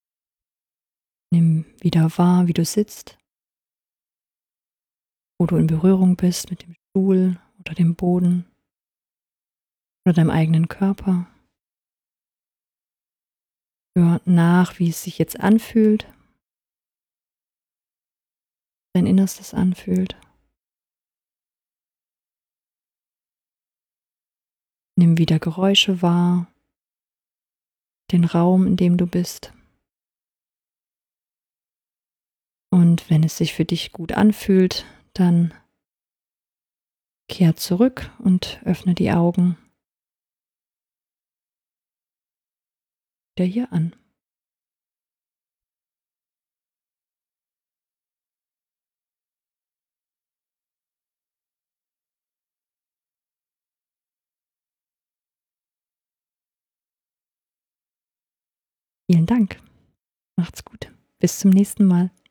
Nimm wieder wahr, wie du sitzt, wo du in Berührung bist mit dem Stuhl oder dem Boden oder deinem eigenen Körper. Hör nach, wie es sich jetzt anfühlt, dein Innerstes anfühlt. Nimm wieder Geräusche wahr, den Raum, in dem du bist. Und wenn es sich für dich gut anfühlt, dann kehr zurück und öffne die Augen wieder hier an. Vielen Dank. Macht's gut. Bis zum nächsten Mal.